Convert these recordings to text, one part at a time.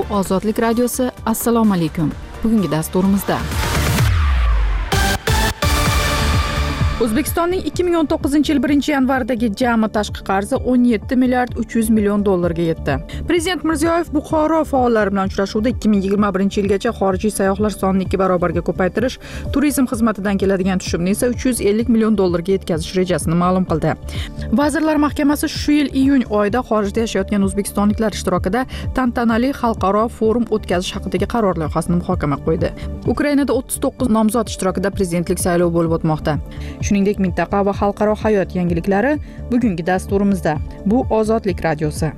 Ozodlik radiosi. Assalomu alaykum. Bugungi dasturimizda O'zbekistonning 2019-yil 1-yanvardagi jami tashqi qarzi 17 milliard 300 million dollarga yetdi. Prezident Mirziyoyev Buxoro faollari bilan uchrashuvda 2021-yilgacha xorijiy sayyohlar sonini 2 barobarga ko'paytirish, turizm xizmatidan keladigan tushumni esa 350 million dollarga yetkazish rejasini ma'lum qildi. Vazirlar Mahkamasi shu yil iyun oyida xorijda yashayotgan o'zbekistonliklar ishtirokida tantanali xalqaro forum o'tkazish haqidagi qaror loyihasini muhokama qo'ydi. Ukrainada 39 nomzod ishtirokida prezidentlik saylovi bo'lib o'tmoqda. Shuningdek, mintaqa va xalqaro hayot yangiliklari bugungi dasturimizda. Bu Ozodlik radiosi.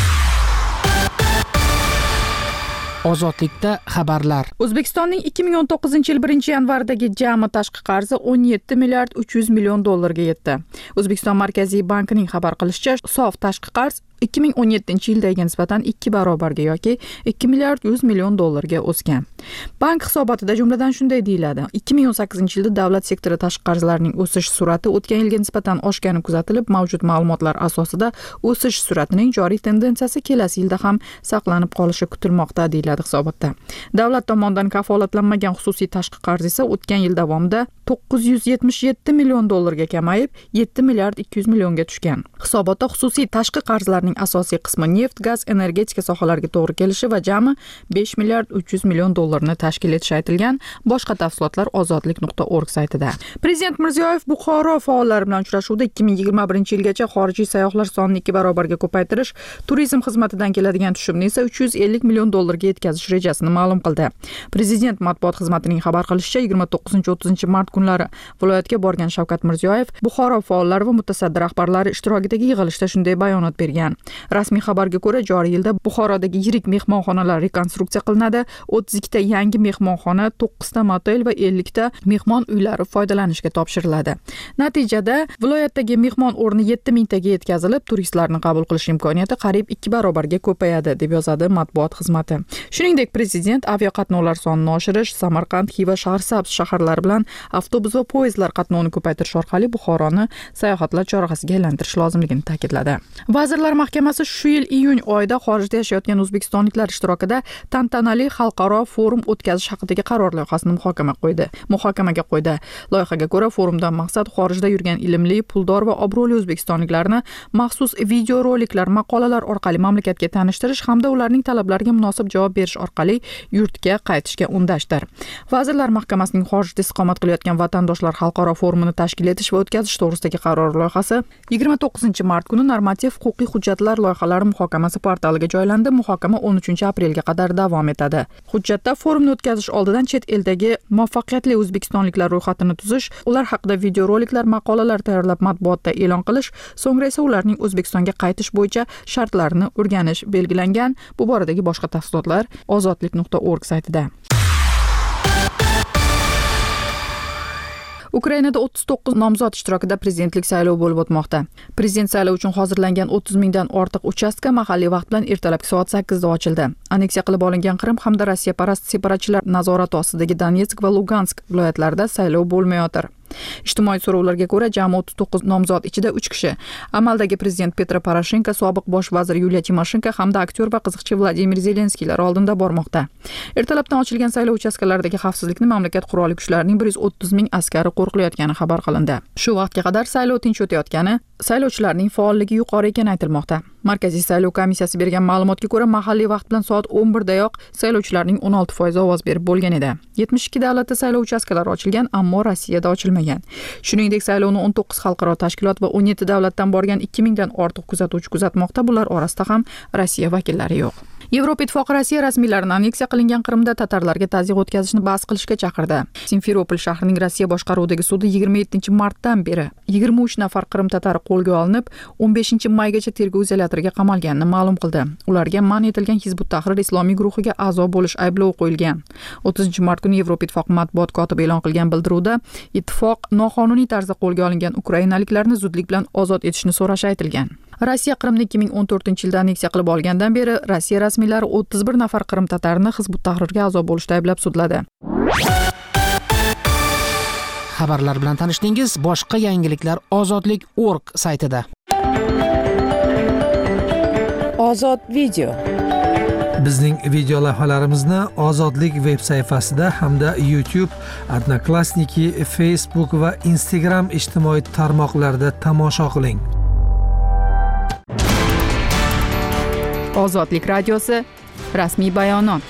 Ozodlikda xabarlar. O'zbekistonning 2019-yil 1-yanvardagi jami tashqi qarzi 17 milliard 300 million dollarga yetdi. O'zbekiston Markaziy bankining xabar qilishicha, sof tashqi qarz 2017-yildagiga nisbatan 2 barobarga yoki 2 milliard 100 million dollarga o'sgan. Bank hisobotida jumladan shunday deyiladi: 2018-yilda davlat sektori tashqi qarzlarining o'sish sur'ati o'tgan yilga nisbatan oshgani kuzatilib, mavjud ma'lumotlar asosida o'sish sur'atining joriy tendensiyasi kelasi yilda ham saqlanib qolishi kutilmoqda, deyiladi hisobotda. Davlat tomonidan kafolatlanmagan xususiy tashqi qarz esa o'tgan yil davomida 977 million dollarga kamayib, 7 milliard 200 millionga tushgan. Hisobotda xususiy tashqi qarzlarning asosiy qismi neft, gaz, energetika sohalariga to'g'ri kelishi va jami 5 milliard 300 million dollarni tashkil etishi aytilgan. Boshqa tafsilotlar ozodlik.org saytida. Prezident Mirziyoyev Buxoro faollari bilan uchrashuvda 2021-yilgacha xorijiy sayyohlar sonini 2 barobarga ko'paytirish, turizm xizmatidan keladigan tushumni esa 350 million dollarga yetkazish rejasini ma'lum qildi. Prezident matbuot xizmatining xabar qilishicha, 29-30 mart kunlari viloyatga borgan Shavkat Mirziyoyev Buxoro faollari va mutasaddi rahbarlari ishtirokidagi yig'ilishda shunday bayonot bergan. Rasmiy xabarga ko'ra, joriy yilda Buxorodagi yirik mehmonxonalar rekonstruksiya qilinadi. 32 ta yangi mehmonxona, 9 ta motel va 50 ta mehmon uylari foydalanishga topshiriladi. Natijada viloyatdagi mehmon o'rni 7000 taga yetkazilib, turistlarni qabul qilish imkoniyati qariyb 2 barobarga ko'payadi, deb yozadi matbuot xizmati. Shuningdek, prezident aviaqatnovlar sonini oshirish, Samarqand, Xiva, Shahrisabz shaharlari bilan avtobus va poyezdlar qatnovini ko'paytirish orqali Buxoroni sayohatlar chorrahasiga aylantirish lozimligini ta'kidladi. Vazirlar Mahkamasi shu yil iyun oyida xorijda yashayotgan o'zbekistonliklar ishtirokida tantanali xalqaro forum o'tkazish haqidagi qaror loyihasini muhokamaga qo'ydi. Loyihaga ko'ra, forumdan maqsad xorijda yurgan ilmli, puldor va obro'li o'zbekistonliklarni maxsus video roliklar, maqolalar orqali mamlakatga tanishtirish hamda ularning talablariga munosib javob berish orqali yurtga qaytishga undashdir. Vazirlar Mahkamasining xorijda istiqomat qilayotgan vatandoshlar xalqaro forumini tashkil etish va o'tkazish to'g'risidagi qaror loyihasi 29 mart kuni normativ huquqiy hujjatlar loyihalari muhokamasi portaliga joylandi. Muhokama 13 aprelga qadar davom etadi. Hujjatda forumni o'tkazish oldidan chet eldagi muvaffaqiyatli o'zbekistonliklar ro'yxatini tuzish, ular haqida videoroliklar, maqolalar tayyorlab matbuotda e'lon qilish, so'ngra esa ularning O'zbekistonga qaytish bo'yicha shartlarini o'rganish belgilangan. Bu boradagi boshqa tafsilotlar ozodlik.org saytida. Ukrainada 39 nomzod ishtirokida prezidentlik saylovi bo'lib o'tmoqda. Prezident saylovi uchun hozirlangan 30 mingdan ortiq uchastka mahalliy vaqt bilan ertalabki soat 8 da ochildi. Anneksiya qilib olingan Qrim hamda Rossiya parast separatchilar nazorati ostidagi Donetsk va Lugansk viloyatlarida saylov bo'lmayotir. Ijtimoiy so'rovlarga ko'ra, jami 39 nomzod ichida 3 kishi: amaldagi prezident Petro Poroshenko, sobiq bosh vazir Yuliya Timoshenko hamda aktyor va qiziqchi Vladimir Zelenskiylar oldinda bormoqda. Ertalabdan ochilgan saylov uchastkalaridagi xavfsizlikni mamlakat qurolli kuchlarining 130 ming askari qo'riqlayotgani xabar qilindi. Shu vaqtga qadar saylov tinch o'tayotgani, saylovchilarning faolligi yuqori ekani aytilmoqda. Markaziy saylov komissiyasi bergan ma'lumotga ko'ra, mahalliy vaqt bilan soat 11 dayoq saylovchilarning 16% ovoz berib bo'lgan edi. 72 davlatda saylov uchastkalari ochilgan, ammo Rossiyada ochilmagan. Shuningdek, saylovni 19 xalqaro tashkilot va 17 davlatdan borgan 2000 dan ortiq kuzatuvchi kuzatmoqda. Bular orasida ham Rossiya vakillari yo'q. Yevropa Ittifoqi Rossiya rasmiylarini anneksiya qilingan Qrimda tatarlarga tazyiq o'tkazishni bas qilishga chaqirdi. Simferopol shahrining Rossiya boshqaruvidagi sudi 27 martdan beri 23 nafar Qrim tatari qo'lga olinib, 15 maygacha tergov izolyatoriga qamalganini ma'lum qildi. Ularga man etilgan Hizbut Tahrir islomiy guruhiga a'zo bo'lish ayblovi qo'yilgan. 30 mart kuni Yevropa Ittifoqi matbuot kotibi e'lon qilgan bildiruvda ittifoq noqonuniy tarzda qo'lga olingan ukrainaliklarni zudlik bilan ozod etishni so'rashi aytilgan. Rossiya Qrimni 2014-yilda anneksiya qilib olgandan beri Rossiya rasmiylari 31 nafar Qrim tatarini Hizbut Tahrirga a'zo bo'lishda ayblab sudladi. Xabarlar bilan tanishdingiz. Boshqa yangiliklar ozodlik.org saytida. Ozod video. Bizning video lavhalarimizni Ozodlik veb sayfasida hamda YouTube, Odnoklassniki, Facebook va Instagram ijtimoiy tarmoqlarida tomosha qiling. Ozodlik radiosi rasmiy bayonot.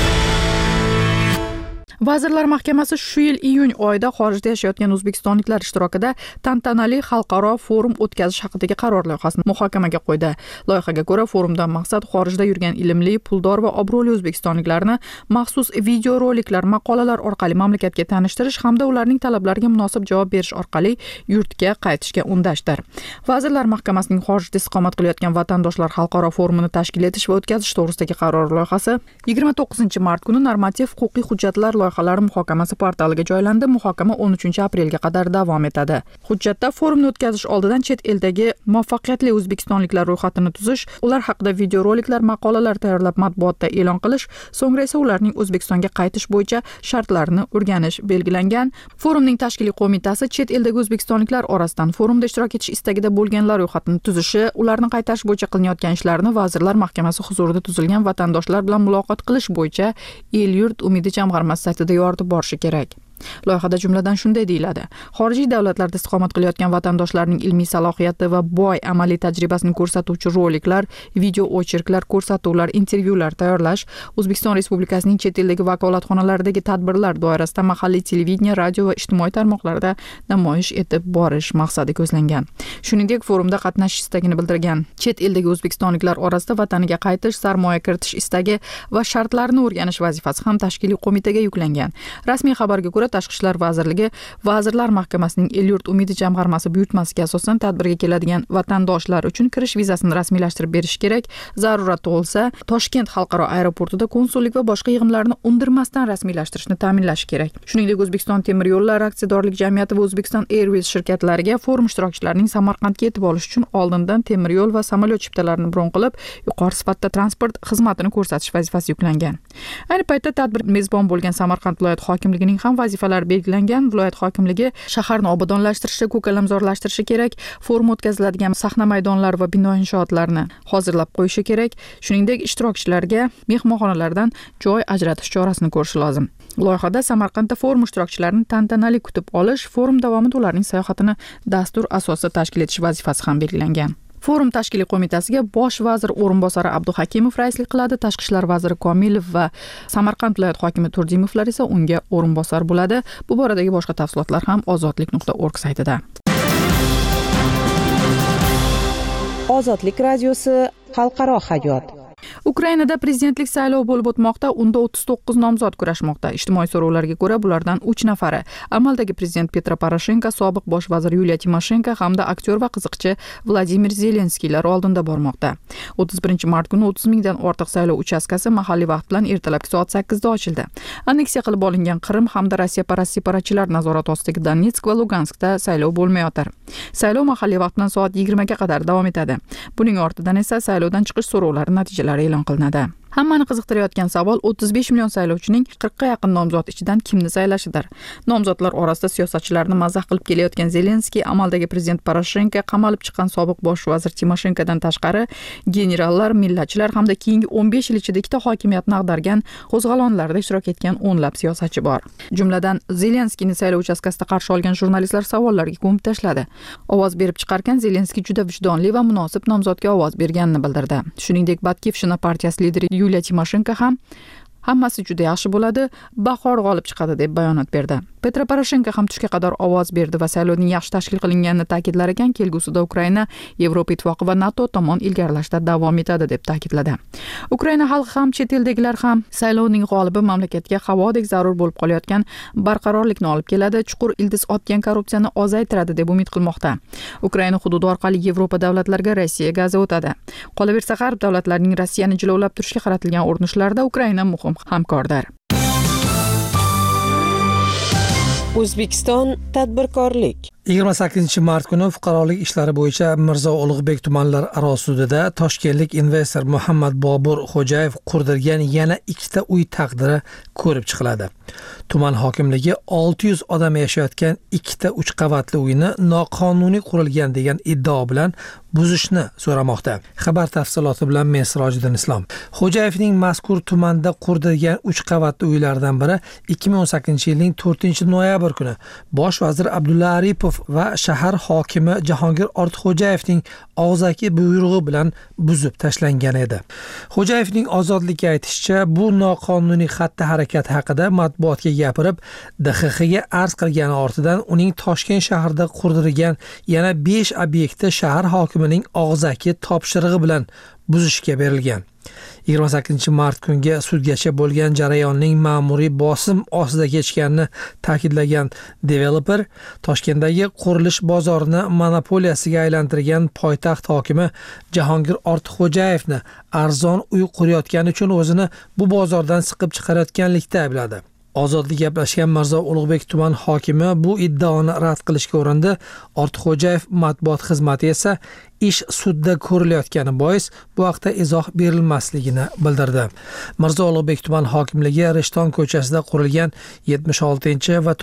Vazirlar Mahkamasi shu yil iyun oyida xorijda yashayotgan o'zbekistonliklar ishtirokida tantanali xalqaro forum o'tkazish haqidagi qaror loyihasini muhokamaga qo'ydi. Loyihaga ko'ra, forumdan maqsad xorijda yurgan ilmli, puldor va obro'li o'zbekistonliklarni maxsus videoroliklar, maqolalar orqali mamlakatga tanishtirish hamda ularning talablariga munosib javob berish orqali yurtga qaytishga undashdir. Vazirlar Mahkamasining xorijda istiqomat qilayotgan vatandoshlar xalqaro forumini tashkil etish va o'tkazish to'g'risidagi qaror loyihasi 29 mart kuni normativ huquqiy hujjatlar loyihalari muhokamasi portaliga joylandi. Muhokama 13-aprelga qadar davom etadi. Hujjatda forumni o'tkazish oldidan chet eldagi muvaffaqiyatli o'zbekistonliklar ro'yxatini tuzish, ular haqida videoroliklar, maqolalar tayyorlab matbuotda e'lon qilish, so'ngra esa ularning O'zbekistonga qaytish bo'yicha shartlarini o'rganish belgilangan. Forumning tashkiliy qo'mitasi chet eldagi o'zbekistonliklar orasidan forumda ishtirok etish istagida bo'lganlar ro'yxatini tuzishi, ularni qaytarish bo'yicha qilinayotgan ishlarni Vazirlar Mahkamasi huzurida tuzilgan vatandoshlar bilan muloqot qilish bo'yicha El-yurt umidi jamg'armasi saytida yoritib borishi kerak. Loyihada jumladan shunday deyiladi: xorijiy davlatlarda istiqomat qilayotgan vatandoshlarning ilmiy salohiyati va boy amaliy tajribasini ko'rsatuvchi roliklar, video ocherklar, ko'rsatuvlar, intervyular tayyorlash, O'zbekiston Respublikasining chet eldagi vakolatxonalaridagi tadbirlar doirasida mahalliy televideniya, radio va ijtimoiy tarmoqlarda namoyish etib borish maqsadi ko'zlangan. Shuningdek, forumda qatnashish istagini bildirgan chet eldagi o'zbekistonliklar orasida vataniga qaytish, sarmoya kiritish istagi va shartlarini o'rganish vazifasi ham tashkiliy qo'mitaga yuklangan. Rasmiy xabarga ko'ra, Tashqi ishlar vazirligi Vazirlar Mahkamasining El-yurt umidi jamg'armasi buyurtmasiga asosan tadbirga keladigan vatandoshlar uchun kirish vizasini rasmiylashtirib berish kerak. Zarurat tug'ilsa, Toshkent xalqaro aeroportida konsullik va boshqa yig'imlarni undirmasdan rasmiylashtirishni ta'minlash kerak. Shuningdek, O'zbekiston temir yo'llari aksiyadorlik jamiyati va O'zbekiston Airways shirkatlariga forum ishtirokchilarining Samarqandga yetib olish uchun oldindan temir yo'l va samolyot chiptalarini bron qilib, yuqori sifatda transport xizmatini ko'rsatish vazifasi yuklangan. Ayni paytda tadbir mezbon bo'lgan Samarqand viloyat hokimligining ham vazifalar belgilangan. Viloyat hokimligi shaharni obodonlashtirishi, ko'kalamzorlashtirishi kerak, forum o'tkaziladigan sahna maydonlari va bino inshootlarini hozirlab qo'yishi kerak. Shuningdek, ishtirokchilarga mehmonxonalardan joy ajratish chorasini ko'rish lozim. Loyihada Samarqandda forum ishtirokchilarini tantanali kutib olish, forum davomida ularning sayohatini dastur asosida tashkil etish vazifasi ham belgilangan. Forum tashkiliy qo'mitasiga bosh vazir o'rinbosari Abduhakimov raislik qiladi. Tashqi ishlar vaziri Komilov va Samarqand viloyat hokimi Turdimovlar esa unga o'rinbosar bo'ladi. Bu boradagi boshqa tafsilotlar ham ozodlik.org saytida. Ozodlik radiosi xalqaro hayot. Ukrainada prezidentlik saylovi bo'lib o'tmoqda. Unda 39 nomzod kurashmoqda. Ijtimoiy so'rovlarga ko'ra, bulardan 3 nafari amaldagi prezident Petro Poroshenko, sobiq bosh vazir Yuliya Timoshenko hamda aktyor va qiziqchi Vladimir Zelenskiylar oldinda bormoqda. 31 mart kuni 30 mingdan ortiq saylov uchastkasi mahalliy vaqt bilan ertalabki soat 8 da ochildi. Anneksiya qilib olingan Qrim hamda Rossiya parast separachilar nazorati ostidagi Donetsk va Luganskda saylov bo'lmayotir. Saylov mahalliy vaqt bilan soat 20 ga qadar davom etadi. Buning ortidan esa saylovdan chiqish so'rovlari natijalari e'lon qilinadi. Hammani qiziqtirayotgan savol 35 million saylovchining 40 ga yaqin nomzod ichidan kimni saylashidir. Nomzodlar orasida siyosatchilarni mazax qilib kelayotgan Zelenskiy, amaldagi prezident Poroshenko, qamalib chiqqan sobiq bosh vazir Timoshenkodan tashqari generallar, millatchilar hamda keyingi 15 yil ichida ikkita hokimiyatni ag'dargan qo'zg'alonlarda ishtirok etgan o'nlab siyosatchi bor. Jumladan, Zelenskiyni saylov uchastkasida qarshi olgan jurnalistlar savollarga ko'mib tashladi. Ovoz berib chiqargan Zelenskiy juda vijdonli va munosib nomzodga ovoz berganini bildirdi. Shuningdek, Batkivshina partiyasi lideri Yuliya Timoshenko ham hammasi juda yaxshi bo'ladi, bahor g'olib chiqadi deb bayonot berdi. Petro Poroshenko ham tushga qadar ovoz berdi va saylovning yaxshi tashkil qilinganini ta'kidlar ekan, kelgusida Ukraina Yevropa Ittifoqi va NATO tomon ilgarilashda davom etadi deb ta'kidladi. Ukraina xalqi ham, chet eldagilar ham saylovning g'olibi mamlakatga havodek zarur bo'lib qolayotgan barqarorlikni olib keladi, chuqur ildiz otgan korrupsiyani ozaytiradi deb umid qilmoqda. Ukraina hududi orqali Yevropa davlatlariga Rossiya gazi o'tadi. Qolaversa, g'arb davlatlarining Rossiyani jilovlab turishga qaratilgan urinishlarida Ukraina muhim hamkordir. O'zbekiston tadbirkorlik. 28 mart kuni fuqarolik ishlari bo'yicha Mirzo Ulug'bek tumanlararo sudida toshkentlik investor Muhammad Bobur Xo'jayev qurdirgan yana 2 uy taqdiri ko'rib chiqiladi. Tuman hokimligi 600 odam yashayotgan 2 3 qavatli uyni noqonuniy qurilgan degan iddao bilan buzishni so'ramoqda. Xabar tafsiloti bilan men Sirojiddin Islom. Xo'jayevning mazkur tumanda qurdirgan 3 qavatli uylardan biri 2018-yilning 4-noyabr kuni bosh vazir Abdulla Aripov va shahar hokimi Jahongir Ortiqxo'jayevning og'zaki buyrug'i bilan buzib tashlangan edi. Xo'jayevning ozodlikka aytishicha, bu noqonuniy xatti-harakat haqida matbuotga gapirib, DXXga arz qilgani ortidan uning Toshkent shahrida qurdirgan yana 5 obyektni shahar hokimining og'zaki topshirig'i bilan buzishga berilgan. 28 mart kunga sudgacha bo'lgan jarayonning ma'muriy bosim ostida kechganini ta'kidlagan developer Toshkentdagi qurilish bozorini monopoliyasiga aylantirgan poytaxt hokimi Jahongir Ortiqxo'jayevni arzon uy qurayotgani uchun o'zini bu bozordan siqib chiqarayotganlikda aybladi. Ozodlik gaplashgan Mirzo Ulug'bek tuman hokimi bu iddaoni rad qilishga urindi. Ortiqxo'jayev matbuot xizmati esa ish sudda ko'rilayotgani bois bu haqda izoh berilmasligini bildirdi. Mirzo Ulug'bek tuman hokimligi Rishton ko'chasida qurilgan 76 va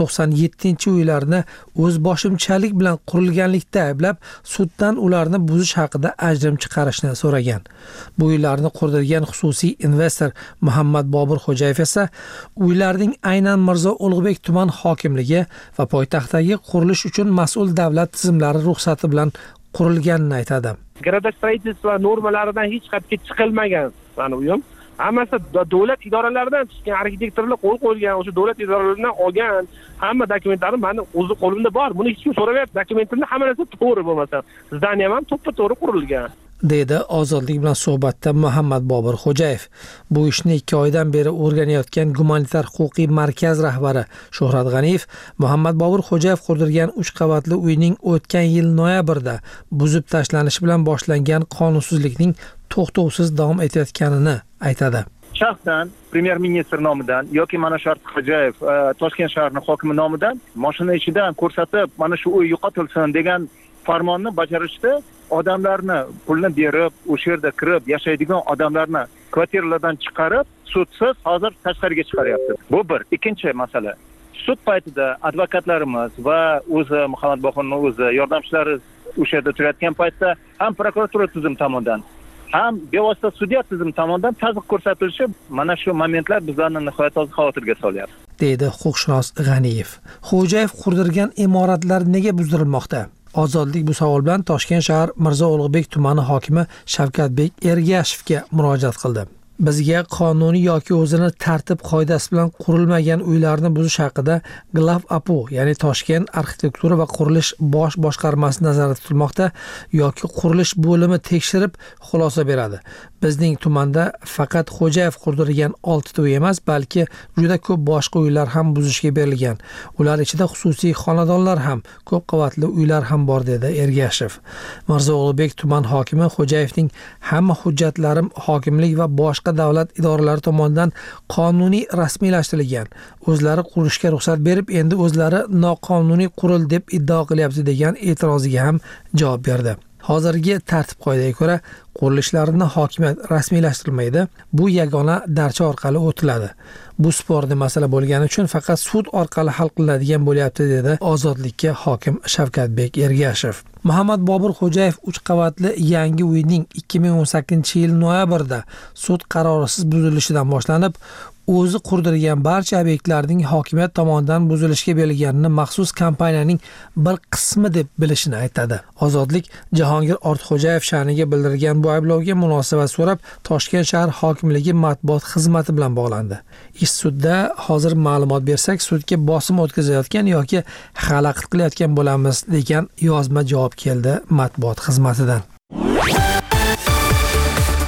97 uylarni o'z boshimchalik bilan qurilganlikda ayblab, suddan ularni buzish haqida ajrim chiqarishni so'ragan. Bu uylarni qurdirgan xususiy investor Muhammad Bobur Xo'jayev esa uylarning aynan Mirzo Ulug'bek tuman hokimligi va poytaxtdagi qurilish uchun mas'ul davlat tizimlari ruxsati bilan qurilganini aytadi. Gradostроительство normalaridan hech qatga chiqilmagan mana uyim. Hammasi davlat idoralaridan chiqqan, arxitektorlar qo'l qo'ygan, o'sha davlat idoralaridan olgan hamma dokumentlarim meni o'zi qo'limda bor. Buni hech kim so'ramayapti. Dokumentimda hamma narsa to'g'ri bo'lmasa, zdaniyam ham to'ppa-to'g'ri qurilgan. Dedi ozodlik bilan suhbatda Muhammad Bobur Xo'jayev. Bu ishni 2 oydan beri o'rganayotgan gumanitar huquqiy markaz rahbari Shuhrat G'aniyev Muhammad Bobur Xo'jayev qurdirgan 3 qavatli uyning o'tgan yil noyabrda buzib tashlanishi bilan boshlangan qonunsizlikning to'xtovsiz davom etayotganini aytadi. Shaxsan premyer ministr nomidan yoki mana shu Xo'jayev Toshkent shahrining hokimi nomidan mashina ichidan ko'rsatib, mana shu uy yo'qotilsin degan farmonni bajarishda odamlarni pulni berib, o'sha yerda kirib yashaydigan odamlarni kvartiralardan chiqarib, sudsiz hozir tashqariga chiqaryapti. Bu bir. Ikkinchi masala. Sud paytida advokatlarimiz va o'zi Muhammad Boburning o'zi yordamchilari o'sha yerda turayotgan paytda ham prokuratura tizimi tomonidan, ham bevosita sudya tizimi tomonidan tazyiq ko'rsatilishi mana shu momentlar bizlarni nihoyatda xavotirga solyapti. Deydi huquqshunos G'aniyev. Xo'jayev qurdirgan imoratlar nega buzdirilmoqda? Ozodlik bu savol bilan Toshkent shahar Mirzo Ulug'bek tumani hokimi Shavkatbek Ergashevga murojaat qildi. Bizga qonuniy yoki o'zini tartib qoidasi bilan qurilmagan uylarni buzish haqida Glav APU, ya'ni Toshkent arxitektura va qurilish bosh boshqarmasi nazarda tutilmoqda yoki qurilish bo'limi tekshirib xulosa beradi. Bizning tumanda faqat Xo'jayev qurdirgan 6 uy emas, balki juda ko'p boshqa uylar ham buzishga berilgan. Ular ichida xususiy xonadonlar ham, ko'p qavatli uylar ham bor, dedi Ergashev. Mirzo Ulug'bek tuman hokimi Xo'jayevning hamma hujjatlarim hokimlik va boshqa davlat idoralari tomonidan qonuniy rasmiylashtirilgan. O'zlari qurishga ruxsat berib, endi o'zlari noqonuniy qurildi deb iddao qilyapti degan e'tiroziga ham javob berdi. Hozirgi tartib qoidaga ko'ra qurilishlarni hokimiyat rasmiylashtirilmaydi. Bu yagona darcha orqali o'tiladi. Bu sporni masala bo'lgani uchun faqat sud orqali hal qilinadigan bo'lyapti, dedi ozodlikka hokim Shavkatbek Ergashev. Muhammad Bobur Xo'jayev 3 qavatli yangi uyning 2018-yil noyabrda sud qarorisiz buzilishidan boshlanib, o'zi qurdirgan barcha obyektlarning hokimiyat tomonidan buzilishga berilganini maxsus kompaniyaning bir qismi deb bilishini aytadi. Ozodlik Jahongir Ortiqxo'jayev sha'niga bildirgan bu ayblovga munosabat so'rab Toshkent shahar hokimligi matbuot xizmati bilan bog'landi. Ish sudda hozir ma'lumot bersak, sudga bosim o'tkazayotgan yoki xalaqit qilayotgan bo'lamiz degan yozma javob keldi matbuot xizmatidan.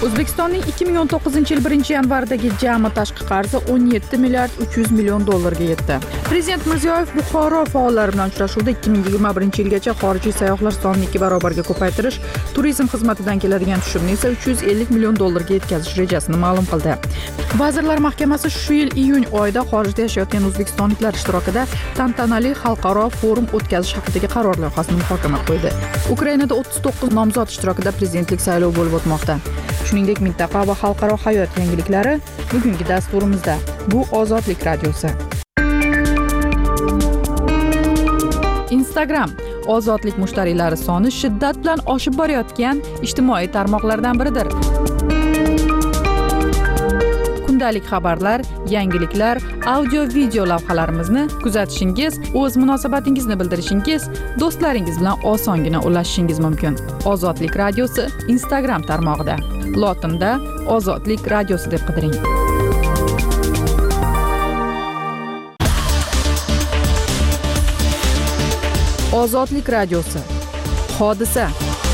O'zbekistonning 2019-yil 1-yanvardagi jami tashqi qarzi 17 milliard 300 million dollarga yetdi. Prezident Mirziyoyev Buxoro faollari bilan uchrashuvda 2021-yilgacha xorijiy sayyohlar sonini 2 barobarga ko'paytirish, turizm xizmatidan keladigan tushumni esa 350 million dollarga yetkazish rejasini ma'lum qildi. Vazirlar Mahkamasi shu yil iyun oyida xorijda yashayotgan o'zbekistonliklar ishtirokida tantanali xalqaro forum o'tkazish haqidagi qaror loyihasini muhokama qildi. Ukrainada 39 nomzod ishtirokida prezidentlik saylovi bo'lib o'tmoqda. Shuningdek, mintaqa va xalqaro hayot yangiliklari bugungi dasturimizda. Bu Ozodlik radiosi. Instagram ozodlik mushtariylari soni shiddat bilan oshib borayotgan ijtimoiy tarmoqlardan biridir. Kundalik xabarlar, yangiliklar, audio-video lavhalarimizni kuzatishingiz, o'z munosabatingizni bildirishingiz, do'stlaringiz bilan osongina ulashishingiz mumkin. Ozodlik radiosi Instagram tarmog'ida. Lotinda Ozodlik radiosi deb qidiring. Ozodlik radiosi. Hodisa.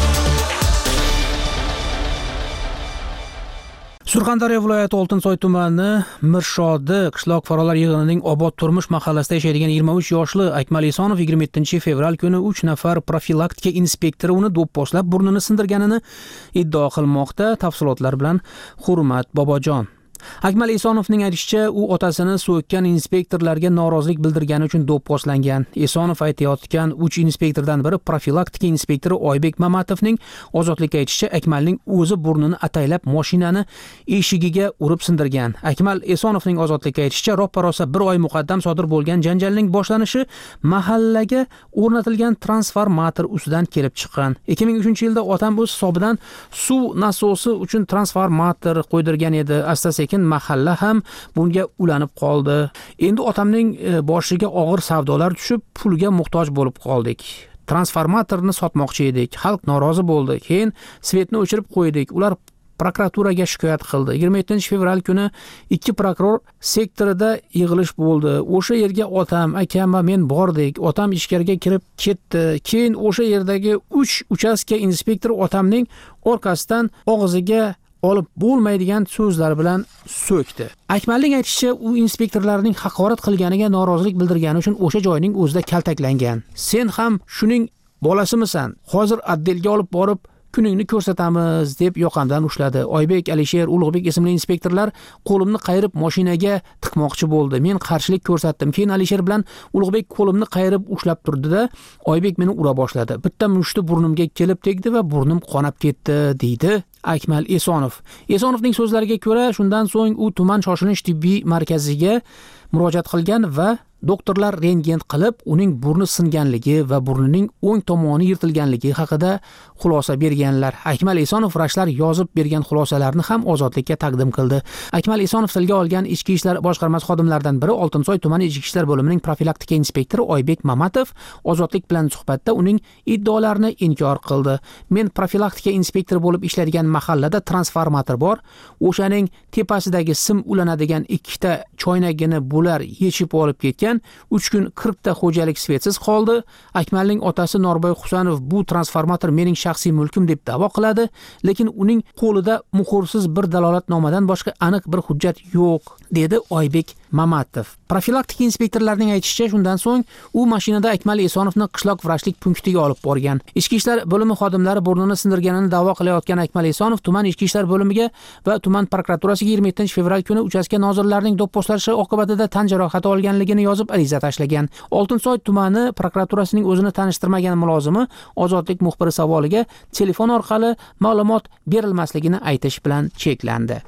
Surxondaryo viloyati Oltinsoy tumani Mirshodi qishloq fuqarolar yig'inining Obod turmush mahallasida yashaydigan 23 yoshli Akmal Esonov 27-fevral kuni 3 nafar profilaktika inspektori uni do'pposlab burnini sindirganini iddao qilmoqda. Tafsilotlar bilan Hurmat Bobojon. Akmal Esonovning aytishicha, u otasini so'kkan inspektorlarga norozilik bildirgani uchun do'pposlangan. Esonov aytayotgan 3 inspektordan biri profilaktika inspektori Oybek Mamatovning ozodlikka aytishicha, Akmalning o'zi burnini ataylab mashinani eshigiga urib sindirgan. Akmal Esonovning ozodlikka aytishicha, roppa-rosa 1 oy muqaddam sodir bo'lgan janjalning boshlanishi mahallaga o'rnatilgan transformator ustidan kelib chiqqan. 2003-yilda otam o'z hisobidan suv nasosi uchun transformator qo'ydirgan edi. Asta-sekin mahalla ham bunga ulanib qoldi. Endi otamning boshiga og'ir savdolar tushib, pulga muhtoj bo'lib qoldik. Transformatorni sotmoqchi edik. Xalq norozi bo'ldi. Keyin svetni o'chirib qo'ydik. Ular prokuraturaga shikoyat qildi. 27-fevral kuni 2 prokuror sektorida yig'ilish bo'ldi. O'sha yerga otam, akam va men bordik. Otam ichkariga kirib ketdi. Keyin o'sha yerdagi 3 uchastka inspektor otamning orqasidan og'ziga olib bo'lmaydigan so'zlar bilan so'kdi. Akmalning aytishicha, u inspektorlarning haqorat qilganiga norozilik bildirgani uchun o'sha joyning o'zida kaltaklangan. Sen ham shuning bolasimisan? Hozir atdelga olib borib kuningni ko'rsatamiz deb yoqamdan ushladi. Oybek, Alisher, Ulug'bek ismli inspektorlar qo'limni qayirib mashinaga tiqmoqchi bo'ldi. Men qarshilik ko'rsatdim. Keyin Alisher bilan Ulug'bek qo'limni qayirib ushlab turdi-da, Oybek meni ura boshladi. Bitta mushti burnimga kelib tegdi va burnim qonab ketdi, deydi Akmal Esonov. Esonovning so'zlariga ko'ra, shundan so'ng u tuman shoshilinch tibbiy markaziga murojaat qilgan va doktorlar rentgen qilib, uning burni singanligi va burnining o'ng tomoni yirtilganligi haqida xulosa berganlar. Akmal Esonov vrachlar yozib bergan xulosalarni ham ozodlikka taqdim qildi. Akmal Esonov tilga olgan Ichki ishlar boshqarmasi xodimlaridan biri Oltinsoy tumani Ichki ishlar bo'limining profilaktika inspektori Oybek Mamatov ozodlik bilan suhbatda uning iddaolarini inkor qildi. Men profilaktika inspektori bo'lib ishlaydigan mahallada transformator bor. O'shaning tepasidagi sim ulanadigan 2 ta choynagini bular yechib olib ketgan. 3 kun 40 ta xo'jalik svetsiz qoldi. Akmalning otasi Norboy Husanov bu transformator mening shaxsiy mulkim deb da'vo qiladi, lekin uning qo'lida muhrsiz bir dalolatnomadan boshqa aniq bir hujjat yo'q, dedi Oybek Mamatov. Profilaktika inspektorlarining aytishicha, shundan so'ng u mashinada Akmal Esonovni qishloq vrachlik punktiga olib borgan. Ichki ishlar bo'limi xodimlari burnini sindirganini da'vo qilayotgan Akmal Esonov tuman ichki ishlar bo'limiga va tuman prokuraturasiga 27-fevral kuni uchastka nozirlarining do'pposlashi oqibatida tan jarohati olganligini yozib ariza tashlagan. Oltinsoy tumani prokuraturasining o'zini tanishtirmagan mulozimi ozodlik muxbiri savoliga telefon orqali ma'lumot berilmasligini aytish bilan cheklandi.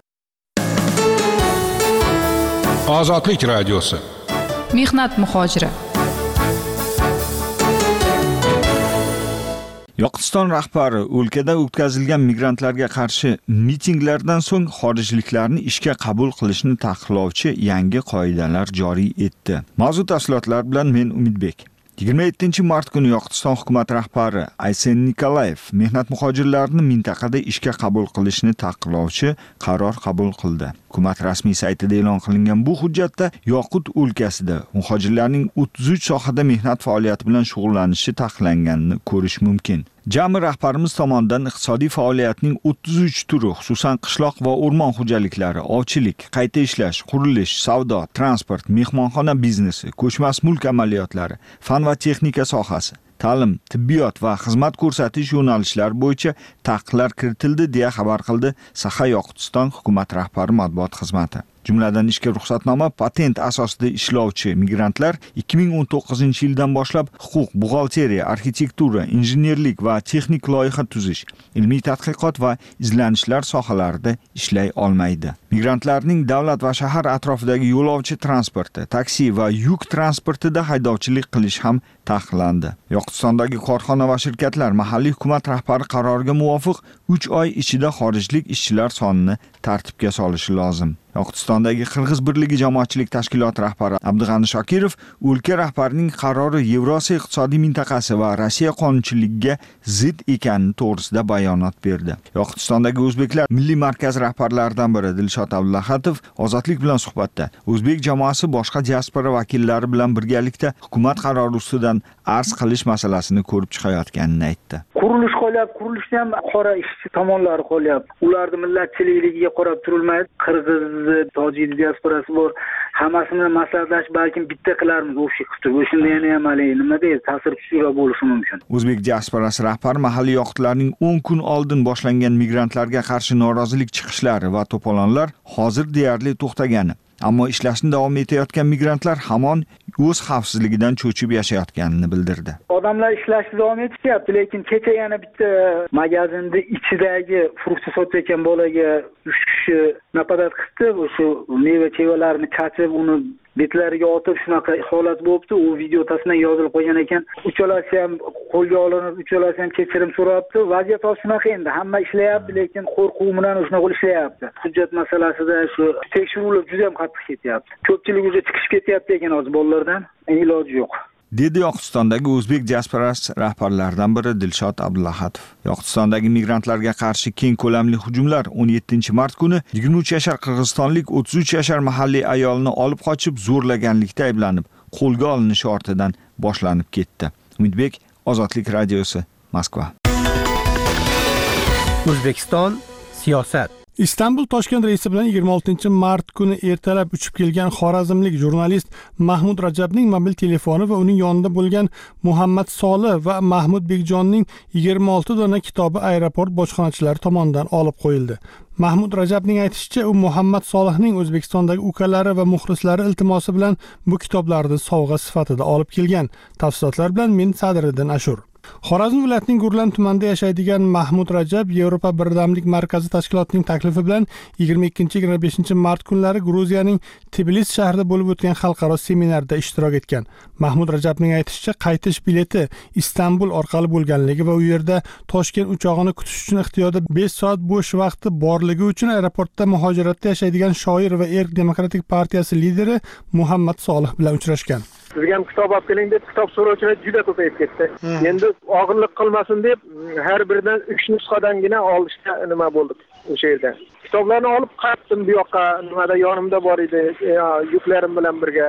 Ozodlik radiosi. Mehnat muhojiri. Yoqutiston rahbari o'lkada o'tkazilgan migrantlarga qarshi mitinglardan so'ng xorijliklarni ishga qabul qilishni taqiqlovchi yangi qoidalar joriy etdi. Mavzu tafsilotlar bilan men Umidbek. 27-mart kuni Yoqutiston hukumat rahbari Aysen Nikolayev mehnat muhojirlarini mintaqada ishga qabul qilishni taqiqlovchi qaror qabul qildi. Hukumat rasmiy saytida e'lon qilingan bu hujjatda Yoqut o'lkasida muhojirlarning 33 sohada mehnat faoliyati bilan shug'ullanishi taqiqlanganini ko'rish mumkin. Jami rahbarimiz tomonidan iqtisodiy faoliyatning 33 turi, xususan qishloq va o'rmon xo'jaliklari, ovchilik, qayta ishlash, qurilish, savdo, transport, mehmonxona biznesi, ko'chmas mulk amaliyotlari, fan va texnika sohasi, ta'lim, tibbiyot va xizmat ko'rsatish yo'nalishlari bo'yicha taqiqlar kiritildi deya xabar qildi Saxa-Yoqutiston hukumat rahbari matbuot xizmati. Jumladan ishga ruxsatnoma patent asosida ishlovchi migrantlar 2019-yildan boshlab huquq, buxgalteriya, arxitektura, injenerlik va texnik loyiha tuzish, ilmiy tadqiqot va izlanishlar sohalarida ishlay olmaydi. Migrantlarning davlat va shahar atrofidagi yo'lovchi transporti, taksi va yuk transportida haydovchilik qilish ham taqiqlandi. Yoqutistondagi korxona va shirkatlar mahalliy hukumat rahbari qaroriga muvofiq 3 oy ichida xorijlik ishchilar sonini tartibga solishi lozim. Yoqutistondagi Qirg'iz birligi jamoatchilik tashkiloti rahbari Abdug'ani Shokirov o'lka rahbarining qarori Yevrosiyo iqtisodiy mintaqasi va Rossiya qonunchiligiga zid ekani to'g'risida bayonot berdi. Yoqutistondagi o'zbeklar milliy markaz rahbarlaridan biri Dilshod Abdullahatov Ozodlik bilan suhbatda o'zbek jamoasi boshqa diaspora vakillari bilan birgalikda hukumat qarori ustidan arz qilish masalasini ko'rib chiqayotganini aytdi. Qurilish qo'lyapti, qurilishni ham qora ishchi tomonlari qo'lyapti. Ularni millatchiligiga qarab turilmaydi. Qirg'iz, tojik diasporasi bor. Hammasini maslahatlashib balkim bitta qilarmiz o'sha qilib. O'shunda yana ham nima deydi, ta'sir kuchliroq bo'lishi mumkin. O'zbek diasporasi rahbari mahalliy yoqutlarning 10 kun oldin boshlangan migrantlarga qarshi norozilik chiqishlari va to'polonlar hozir deyarli to'xtagani, ammo ishlashni davom etayotgan migrantlar hamon o'z xavfsizligidan cho'chib yashayotganini bildirdi. Odamlar ishlashni davom etishyapti, lekin kecha yana bitta magazinda ichidagi fruktni sotayotgan bolaga 3 kishi napadat qildi. O'sha meva-chevalarni chachib, uni betlariga otib shunaqa holat bo'libdi. U video tasma yozilib qo'ygan ekan. Uchalasi ham qo'lga olinib, uchalasi ham kechirim so'rabdi. Vaziyat shunaqa endi. Hamma ishlayapti, lekin qo'rquv bilan shunaqa ishlayapti. Hujjat masalasida shu tekshiruvlar juda ham qattiq ketyapti. Ko'pchilik o'zi chiqib ketyapti ekan hozir bolalardan. Iloji yo'q. Dedi Yoqutistondagi o'zbek diasporasi rahbarlaridan biri Dilshod Abdullahatov. Yoqutistondagi migrantlarga qarshi keng ko'lamli hujumlar 17-mart kuni 23 yashar qirg'izistonlik 33 yashar mahalliy ayolni olib qochib zo'rlaganlikda ayblanib, qo'lga olinishi ortidan boshlanib ketdi. Umidbek, Ozodlik radiosi, Moskva. O'zbekiston siyosat. Istanbul Toshkent reysi bilan 26-mart kuni ertalab uchib kelgan xorazmlik jurnalist Mahmud Rajabning mobil telefoni va uning yonida bo'lgan Muhammad Solih va Mahmud Bekjonning 26 dona kitobi aeroport bojxonachilari tomonidan olib qo'yildi. Mahmud Rajabning aytishicha, u Muhammad Solihning O'zbekistondagi ukalari va muxlislari iltimosi bilan bu kitoblarni sovg'a sifatida olib kelgan. Tafsilotlar bilan men Sadriddin Ashur. Xorazm viloyatining Gurlan tumanida yashaydigan Mahmud Rajab Yevropa birdamlik markazi tashkilotining taklifi bilan 22-25 mart kunlari Gruziyaning Tbilisi shahrida bo'lib o'tgan xalqaro seminarda ishtirok etgan. Mahmud Rajabning aytishicha, qaytish bileti Istanbul orqali bo'lganligi va u yerda Toshkent uchog'ini kutish uchun ixtiyorda 5 soat bo'sh vaqti borligi uchun aeroportda muhojiratda yashaydigan shoir va Erk demokratik partiyasi lideri Muhammad Solih bilan uchrashgan. Sizga ham kitob olib keling deb kitob so'rovchilar juda ko'payib ketdi. Endi og'irlik qilmasin deb har biridan 3 nusxadangina olishga nima bo'ldik o'sha yerda. Kitoblarni olib qaytdim bu yoqqa, nimada yonimda bor edi, yuklarim bilan birga.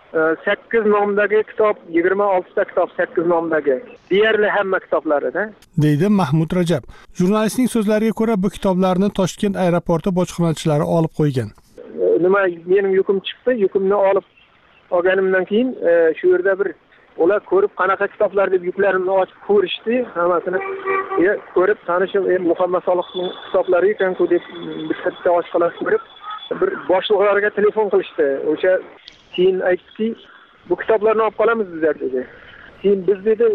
8 nomdagi kitob, 26 ta kitob 8 nomdagi. Deyarli hamma kitoblarida. Deydi Mahmud Rajab. Jurnalistning so'zlariga ko'ra, bu kitoblarni Toshkent aeroporti bojxonachilari olib qo'ygan. Nima mening yukim chiqdi, yukimni olib olganimdan keyin shu yerda bir ular ko'rib qanaqa kitoblar deb yuklarimni ochib ko'rishdi, hammasini ko'rib tanishib, Muhammad Solihning kitoblari ekan-ku deb bitta oshqalar ko'rib, bir boshliqlarga telefon qilishdi. O'sha keyin aytdiki, bu kitoblarni olib qolamiz bizlar dedi. Keyin biz dedi,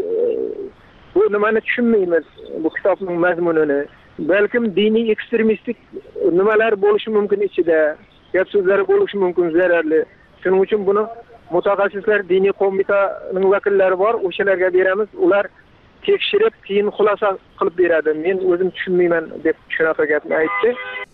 bu nimani tushunmaymiz, bu kitobning mazmunini. Balkim diniy ekstremistik nimalar bo'lishi mumkin ichida, gap so'zlari bo'lishi mumkin zararli. Shuning uchun buni mutaxassislar, diniy qo'mitaning vakillari bor, o'shalarga beramiz. Ular tekshirib, keyin xulosa qilib beradi. Men o'zim tushunmayman deb shunaqa gapni aytdi.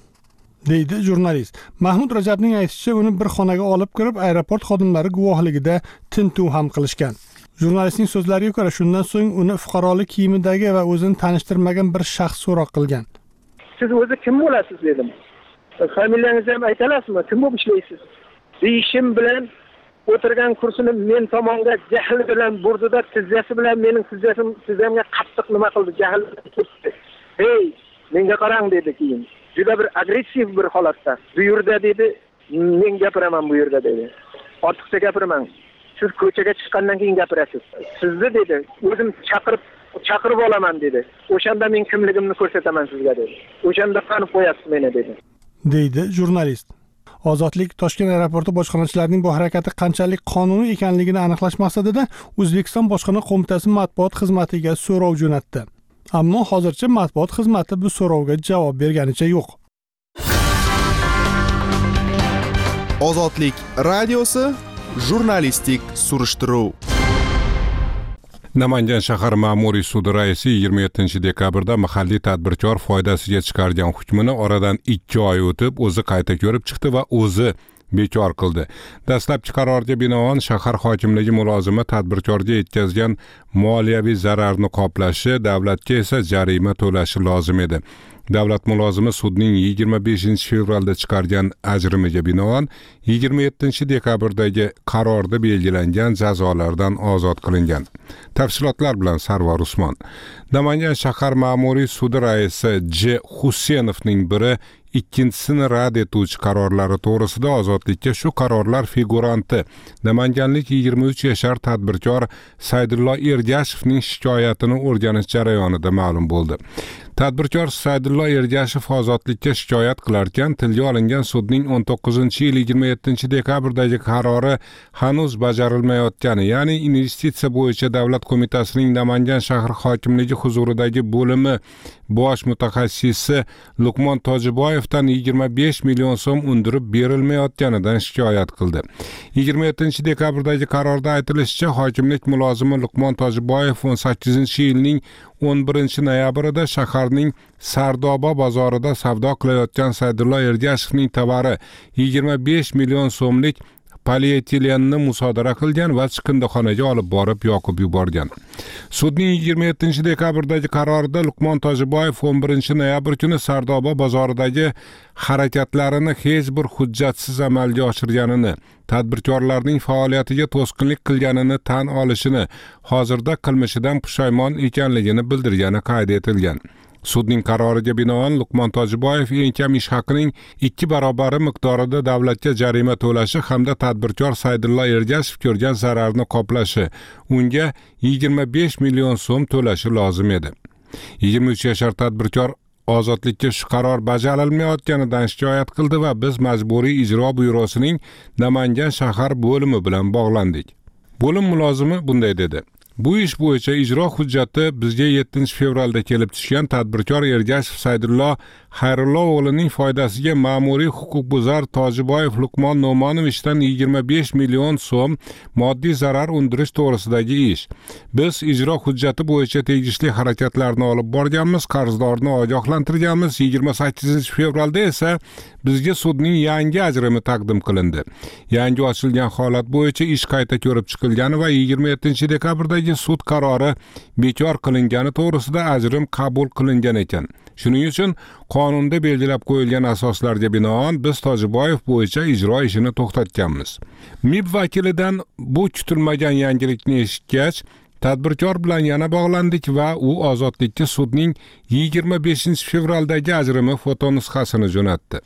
Deydi jurnalist. Mahmud Rajabning aytishicha, uni bir xonaga olib kirib, aeroport xodimlari guvohligida tintuv ham qilishgan. Jurnalistning so'zlariga ko'ra, shundan so'ng uni fuqarolik kiyimidagi va o'zini tanishtirmagan bir shaxs so'roq qilgan. Siz o'zi kim bo'lasiz dedim. Familiyangizni ham aytalasizmi? Kim bo'lib ishlaysiz? Deyishim bilan o'tirgan kursini men tomonga jahl bilan burdida tizzasi bilan mening tizzamga qattiq nima qildi, jahl ketdi. Hey, menga qarang dedi keyin. Juda bir agressiv bir holatda. Bu yerda dedi, men gapiraman bu yerda dedi. Ortiqcha gapiraman. Siz ko'chaga chiqqandan keyin gapirasiz. Sizni dedi, o'zim chaqirib olaman dedi. O'shanda men kimligimni ko'rsataman sizga dedi. O'shanda qanib qo'yasiz meni dedi. Deydi jurnalist. Ozodlik Toshkent aeroporti bojxonachilarining bu harakati qanchalik qonuniy ekanligini aniqlash maqsadida O'zbekiston Bojxona qo'mitasi matbuot xizmatiga so'rov jo'natdi. Ammo hozircha matbuot xizmati bu so'rovga javob berganicha yo'q. Ozodlik radiosi jurnalistik surishtiruv. Namangan shahar ma'muriy sudi raisi 27-dekabrda mahalliy tadbirkor foydasiga chiqargan hukmini oradan 2 oy o'tib o'zi qayta ko'rib chiqdi va o'zi bekor qildi. Dastlabki qarorga binoan shahar hokimligi mulozimi tadbirkorga yetkazgan moliyaviy zararni qoplashi, davlatga esa jarima to'lashi lozim edi. Davlat mulozimi sudning 25-fevralda chiqargan ajrimiga binoan 27-dekabrdagi qarorda belgilangan jazolardan ozod qilingan. Tafsilotlar bilan Sarvar Usmon. Namangan shahar ma'muriy sudi raisi J. Husenovning biri ikkinchisini rad etuvchi qarorlari to'g'risida ozodlikka shu qarorlar figuranti namanganlik 23 yashar tadbirkor Saydullo Ergashevning shikoyatini o'rganish jarayonida ma'lum bo'ldi. Tadbirkor Saydullo Ergashev ozodlikka shikoyat qilarkan, tilga olingan sudning 19-yil 27-dekabrdagi qarori hanuz bajarilmayotgani, ya'ni investitsiya bo'yicha davlat qo'mitasining Namangan shahar hokimligi huzuridagi bo'limi bosh mutaxassisi Luqmon Tojiboyevdan 25 million so'm undirib berilmayotganidan shikoyat qildi. 27-dekabrdagi qarorda aytilishicha, hokimlik mulozimi Luqmon Tojiboyev 18-yilning 11-noyabrida shaharning Sardoba bozorida savdo qilayotgan Saydullo Ergashevning tovari 25 million so'mlik polietilenni musodara qilgan va chiqindixonaga olib borib yoqib yuborgan. Sudning 27-dekabrdagi qarorida Luqmon Tojiboyev 11-noyabr kuni Sardoba bozoridagi harakatlarini hech bir hujjatsiz amalga oshirganini, tadbirkorlarning faoliyatiga to'sqinlik qilganini tan olishini, hozirda qilmishidan pushaymon ekanligini bildirgani qayd etilgan. Sudning qaroriga binoan Luqmon Tojiboyev eng kam ish haqining 2 barobari miqdorida davlatga jarima to'lashi hamda tadbirkor Saydullo Ergashev ko'rgan zararni qoplashi, unga 25 million so'm to'lashi lozim edi. 23 yashar tadbirkor ozodlikka shu qaror bajarilmayotganidan shikoyat qildi va biz majburiy ijro byurosining Namangan shahar bo'limi bilan bog'landik. Bo'lim mulozimi bunday dedi: Bu ish bo'yicha ijro hujjati bizga 7-fevralda kelib tushgan tadbirkor Ergashev Saydullo Xayrullo o'g'lining foydasiga ma'muriy huquqbuzar Tojiboyev Luqmon No'monovichdan 25 million so'm moddiy zarar undirish to'g'risidagi ish. Biz ijro hujjati bo'yicha tegishli harakatlarni olib borganmiz, qarzdorni ogohlantirganmiz. 28-fevralda esa bizga sudning yangi ajrimi taqdim qilindi. Yangi ochilgan holat bo'yicha ish qayta ko'rib chiqilgani va 27-dekabrdagi sud qarori bekor qilingani to'g'risida ajrim qabul qilingan ekan. Shuning uchun qonunda belgilab qo'yilgan asoslarga binoan biz Tojiboyev bo'yicha ijro ishini to'xtatganmiz. MIB vakilidan bu kutilmagan yangilikni eshitgach, tadbirkor bilan yana bog'landik va u ozodlikka sudning 25-fevraldagi ajrimi fotonusxasini jo'natdi.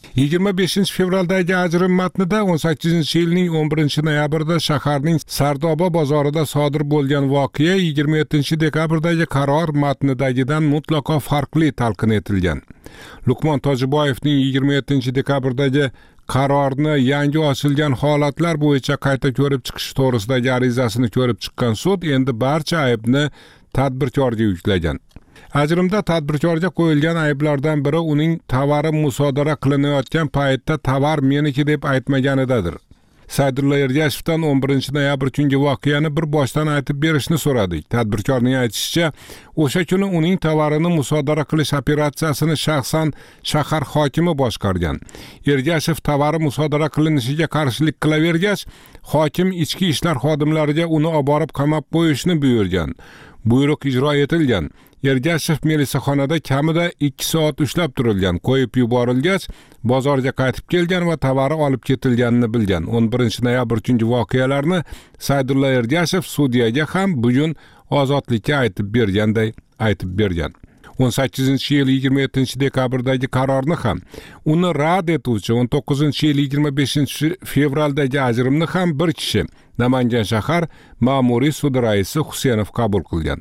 25-fevraldagi ajrim matnida 18-yilning 11-noyabrida shaharning Sardoba bozorida sodir bo'lgan voqea 27-dekabrdagi qaror matnidagidan mutlaqo farqli talqin etilgan. Luqmon Tojiboyevning 27-dekabrdagi qarorni yangi ochilgan holatlar bo'yicha qayta ko'rib chiqish to'g'risidagi arizasini ko'rib chiqqan sud endi barcha aybni tadbirkorga yuklagan. Ajrimda tadbirkorga qo'yilgan ayblardan biri uning tovari musodara qilinayotgan paytda tovar meniki deb aytmaganidadir. Saydullo Ergashevdan 11-noyabr kungi voqeani bir boshdan aytib berishni so'radik. Tadbirkorning aytishicha, o'sha kuni uning tovarini musodara qilish operatsiyasini shaxsan shahar hokimi boshqargan. Ergashev tovari musodara qilinishiga qarshilik qilavergach, hokim ichki ishlar xodimlariga uni olib borib qamab qo'yishni buyurgan. Buyruq ijro etilgan. Ergashev melisaxonada kamida 2 soat ushlab turilgan, qo'yib yuborilgach, bozorga qaytib kelgan va tovari olib ketilganini bilgan. 11 noyabr voqealarni Saydulla Ergashev sudyaga ham bugun ozodlikka aytib bergan. 18-yil 27 dekabrdagi qarorni ham, uni rad etuvchi 19-yil 25 fevraldagi ajrimni ham bir kishi, Namangan shahar ma'muriy sudi raisi Husenov qabul qilgan.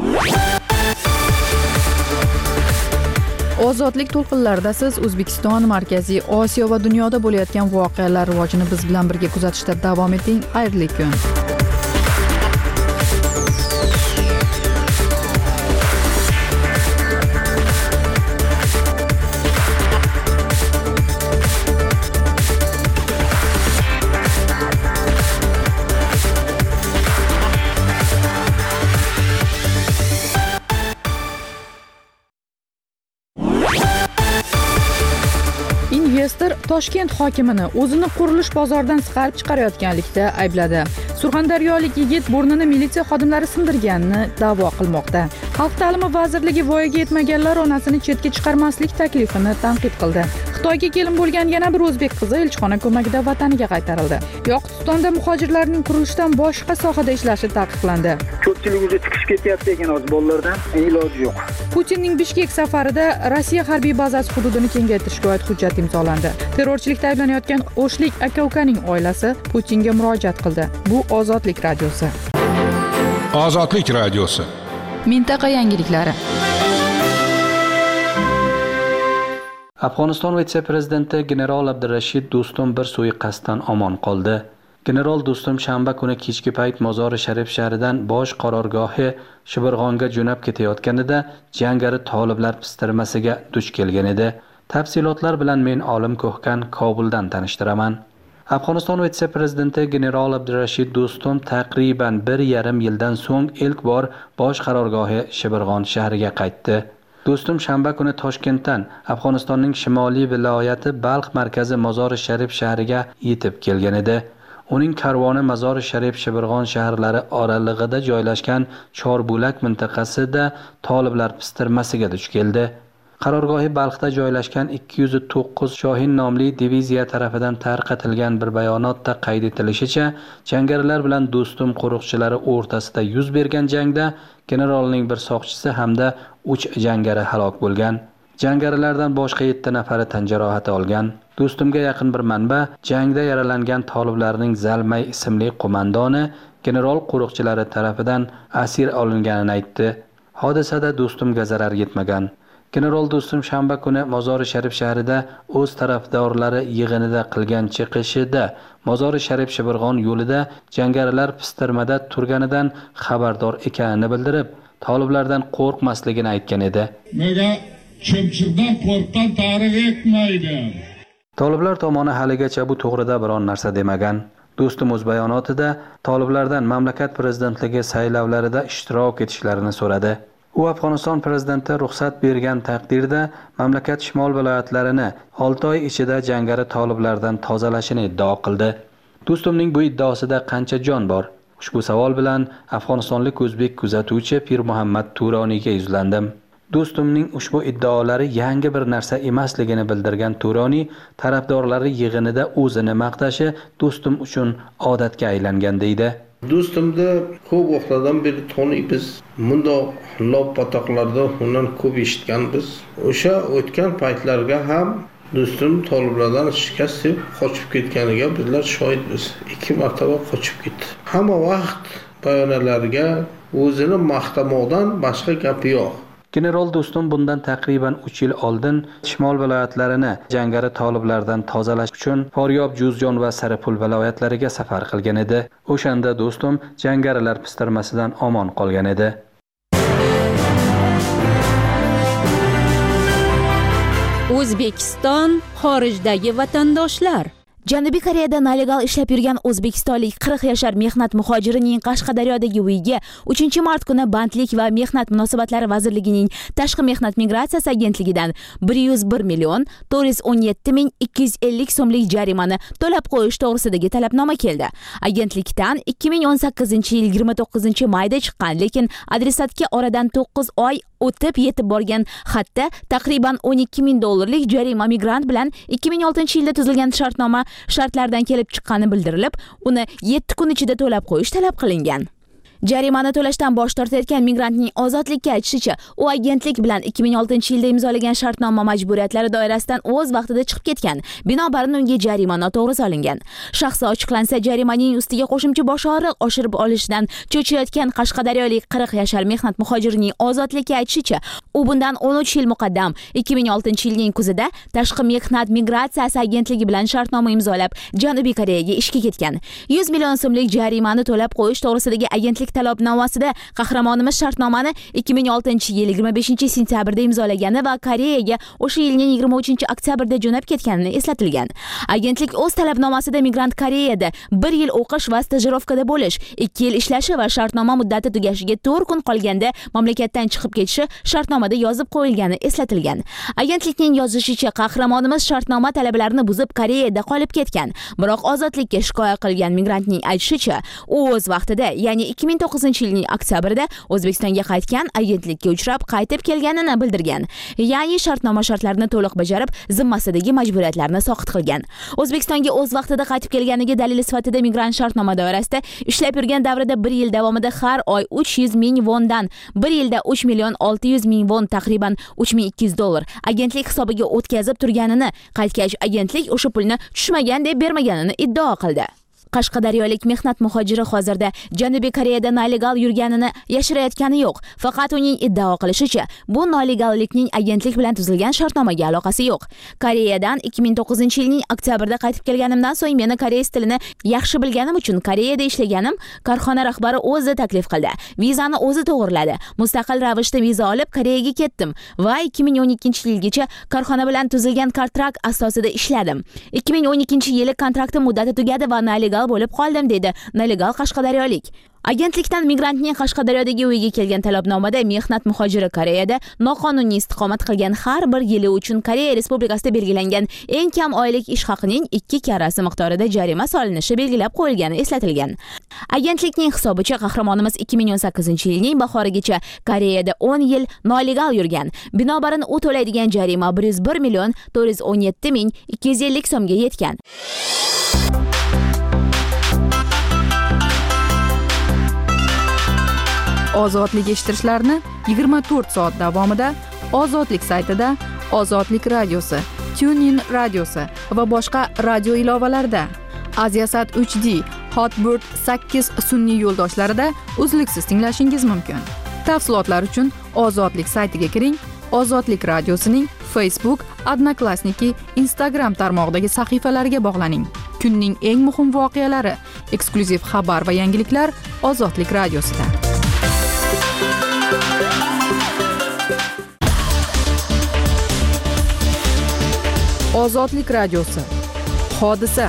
Ozodlik to'lqinlarida siz O'zbekiston, Markaziy Osiyo va dunyoda bo'layotgan voqealar rivojini biz bilan birga kuzatishda davom eting. Xayrli kun. Investor Toshkent hokimini o'zini qurilish bozoridan chiqarib chiqarayotganlikda aybladi. Surxondaryolik yigit burnini militsiya xodimlari sindirganini da'vo qilmoqda. Xalq ta'limi vazirligi voyaga yetmaganlar onasini chetga chiqarmaslik taklifini tanqid qildi. Xitoyga kelin bo'lgan yana bir o'zbek qizi elchixona ko'magida vataniga qaytarildi. Yoqutistonda muhojirlarning qurilishdan boshqa sohada ishlashi taqiqlandi. Ko'pchilik o'zi chiqib ketyapti ekan o'z bolalardan, iloji yo'q. Putinning Bishkek safarida Rossiya harbiy bazasi hududini kengaytirishga oid hujjat imzolandi. Terrorchilikda ayblanayotgan O'shlik aka-ukaning oilasi Putinga murojaat qildi. Bu Ozodlik radiosi. Ozodlik radiosi. Mintaqa yangiliklari. Afg'oniston vitse-prezidenti general Abdurashid Do'stum bir suiqasddan omon qoldi. General Do'stum shanba kuni kechki payt Mozori Sharif shahridan bosh qarorgohi Shibirg'onga jo'nab ketayotganida jangari toliblar pistirmasiga duch kelgan edi. Tafsilotlar bilan men Olim Ko'hkan Kobuldan tanishtiraman. Afg'oniston vitse-prezidenti general Abdurashid Do'stum taqriban 1,5 yildan so'ng ilk bor bosh qarorgohi Shibirg'on shahriga qaytdi. Do'stum shanba kuni Toshkentdan Afg'onistonning shimoliy viloyati Balx markazi Mozori Sharif shahriga yetib kelgan edi. Uning karvoni Mozori Sharif Shibirg'on shaharlari oralig'ida joylashgan Chorbulak mintaqasida toliblar pistirmasiga duch keldi. Qarorgohi Balxda joylashgan 209 Shohin nomli diviziya tarafidan tarqatilgan bir bayonotda qayd etilishicha, jangarilar bilan Do'stum qo'riqchilari o'rtasida yuz bergan jangda generalning bir soqchisi hamda 3 jangari halok bo'lgan. Jangarilardan boshqa 7 nafari tan jarohati olgan. Do'stumga yaqin bir manba jangda yaralangan toliblarning Zalmay ismli qo'mondoni general qo'riqchilari tarafidan asir olinganini aytdi. Hodisada Do'stumga zarar yetmagan. General Do'stum shanba kuni Mozori Sharif shahrida o'z tarafdorlari yig'inida qilgan chiqishida Mozori Sharif Shibirg'on yo'lida jangarilar pistirmada turganidan xabardor ekanini bildirib, toliblardan qo'rqmasligini aytgan edi. Nega chimchiqdan qo'rqqan tarix etmaydi. Toliblar tomoni haligacha bu to'g'rida biron narsa demagan. Do'stum o'z bayonotida toliblardan mamlakat prezidentligi saylovlarida ishtirok etishlarini so'radi. U Afg'oniston prezidenti ruxsat bergan taqdirda mamlakat shimol viloyatlarini 6 oy ichida jangari toliblardan tozalashini iddao qildi. Do'stumning bu iddaosida qancha jon bor? Ushbu savol bilan afg'onistonlik o'zbek kuzatuvchi Pir Muhammad Turoniyga yuzlandim. Do'stumning ushbu iddaolari yangi bir narsa emasligini bildirgan Turoniy tarafdorlari yig'inida o'zini maqtashi Do'stum uchun odatga aylangan deydi. Do'stumni ko'p vaqtdan beri taniymiz. Bundoq lop-patoqlarda undan ko'p eshitganmiz. O'sha o'tgan paytlarga ham Do'stum toliblardan shikast yeb qochib ketganiga bizlar shohidmiz. 2 marotaba qochib ketdi. Hamma vaqt bayonotlarga o'zini maqtamoqdan boshqa gap yo'q. General Do'stum bundan taqriban 3 yil oldin shimol viloyatlarini jangari toliblardan tozalash uchun Foryob, Juzjon va Saripul viloyatlariga safar qilgan edi. O'shanda Do'stum jangarilar pistirmasidan omon qolgan edi. O'zbekiston xorijdagi vatandoshlar. Janubiy Koreyada nelegal ishlab yurgan o'zbekistonlik 40 yoshar mehnat muhojirining Qashqadaryodagi uyiga 3-mart kuni Bandlik va mehnat munosabatlari vazirligining Tashqi mehnat migratsiyasi agentligidan 101 million 417 ming 250 so'mlik jarimani to'lab qo'yish to'g'risidagi talabnoma keldi. Agentlikdan 2018 yil 29 mayda chiqqan, lekin adresatga oradan 9 oy o'tib yetib borgan xatda taqriban $12,000 jarima migrant bilan 2006-yilda tuzilgan shartnoma shartlaridan kelib chiqqani bildirilib, uni 7 kun ichida to'lab qo'yish talab qilingan. Jarimani to'lashdan bosh tortayotgan migrantning ozodlikka aytishicha, u agentlik bilan 2006-yilda imzolagan shartnoma majburiyatlari doirasidan o'z vaqtida chiqib ketgan. Binobarin unga jarima noto'g'ri solingan. Shaxsi ochiqlansa, jarimaning ustiga qo'shimcha bosh og'riq oshirib olishidan cho'chiyotgan qashqadaryolik 40 yashar mehnat muhojirining ozodlikka aytishicha, u bundan 13 yil muqaddam 2006-yilning kuzida Tashqi mehnat migratsiyasi agentligi bilan shartnoma imzolab, Janubiy Koreyaga ishga ketgan. 100 million so'mlik jarimani to'lab qo'yish to'g'risidagi agentlik talabnomasida qahramonimiz shartnomani 2006-yil 25-sentyabrda imzolagani va Koreyaga o'sha yilning 23-oktyabrda jo'nab ketganini eslatilgan. Agentlik o'z talabnomasida migrant Koreyada 1 yil o'qish va stajirovkada bo'lish, 2 yil ishlashi va shartnoma muddati tugashiga 4 kun qolganda mamlakatdan chiqib ketishi shartnomada yozib qo'yilgani eslatilgan. Agentlikning yozishicha, qahramonimiz shartnoma talablarini buzib Koreyada qolib ketgan. Biroq ozodlikka shikoyat qilgan migrantning aytishicha, u o'z vaqtida, ya'ni 2009-yilning oktyabrida O'zbekistonga qaytgan, agentlikka uchrab qaytib kelganini bildirgan. Ya'ni shartnoma shartlarini to'liq bajarib, zimmasidagi majburiyatlarni soqit qilgan. O'zbekistonga o'z vaqtida qaytib kelganiga dalil sifatida migrant shartnoma doirasida ishlab yurgan davrida 1 yil davomida har oy 300 ming vondan 1 yilda 3,600,000 von, taqriban $3,200 agentlik hisobiga o'tkazib turganini, qaytgach agentlik o'sha pulni tushmagan deb bermaganini iddao qildi. Qashqadaryolik mehnat muhojiri hozirda Janubiy Koreyada nelegal yurganini yashirayotgani yo'q. Faqat uning iddao qilishicha, bu nelegallikning agentlik bilan tuzilgan shartnomaga aloqasi yo'q. Koreyadan 2009-yilning oktyabrda qaytib kelganimdan so'ng meni koreys tilini yaxshi bilganim uchun Koreyada ishlaganim korxona rahbari o'zi taklif qildi. Vizani o'zi to'g'riladi. Mustaqil ravishda viza olib Koreyaga ketdim va 2012-yilgacha korxona bilan tuzilgan kontrakt asosida ishladim. 2012-yili kontraktim muddati tugadi va nelegal bo'lib qoldim, dedi nelegal qashqadaryolik. Agentlikdan migrantning Qashqadaryodagi uyiga kelgan talabnomada mehnat muhojiri Koreyada noqonuniy istiqomat qilgan har bir yili uchun Koreya Respublikasida belgilangan eng kam oylik ish haqining 2 karrasi miqdorida jarima solinishi belgilab qo'yilgani eslatilgan. Agentlikning hisobicha, qahramonimiz 2018-yilning bahorigacha Koreyada 10 yil nelegal yurgan. Binobarin u to'laydigan jarima 101,417,250 so'mga yetgan. Ozodlik eshittirishlarni 24 soat davomida Ozodlik saytida, Ozodlik radiosi, TuneIn radiosi va boshqa radio ilovalarida, Aziasat 3D, Hotbird 8 sun'iy yo'ldoshlarida uzluksiz tinglashingiz mumkin. Tafsilotlar uchun Ozodlik saytiga kiring. Ozodlik radiosining Facebook, Odnoklassniki, Instagram tarmog'idagi sahifalariga bog'laning. Kunning eng muhim voqealari, eksklyuziv xabar va yangiliklar Ozodlik radiosida. Ozodlik radiosi. Hodisa.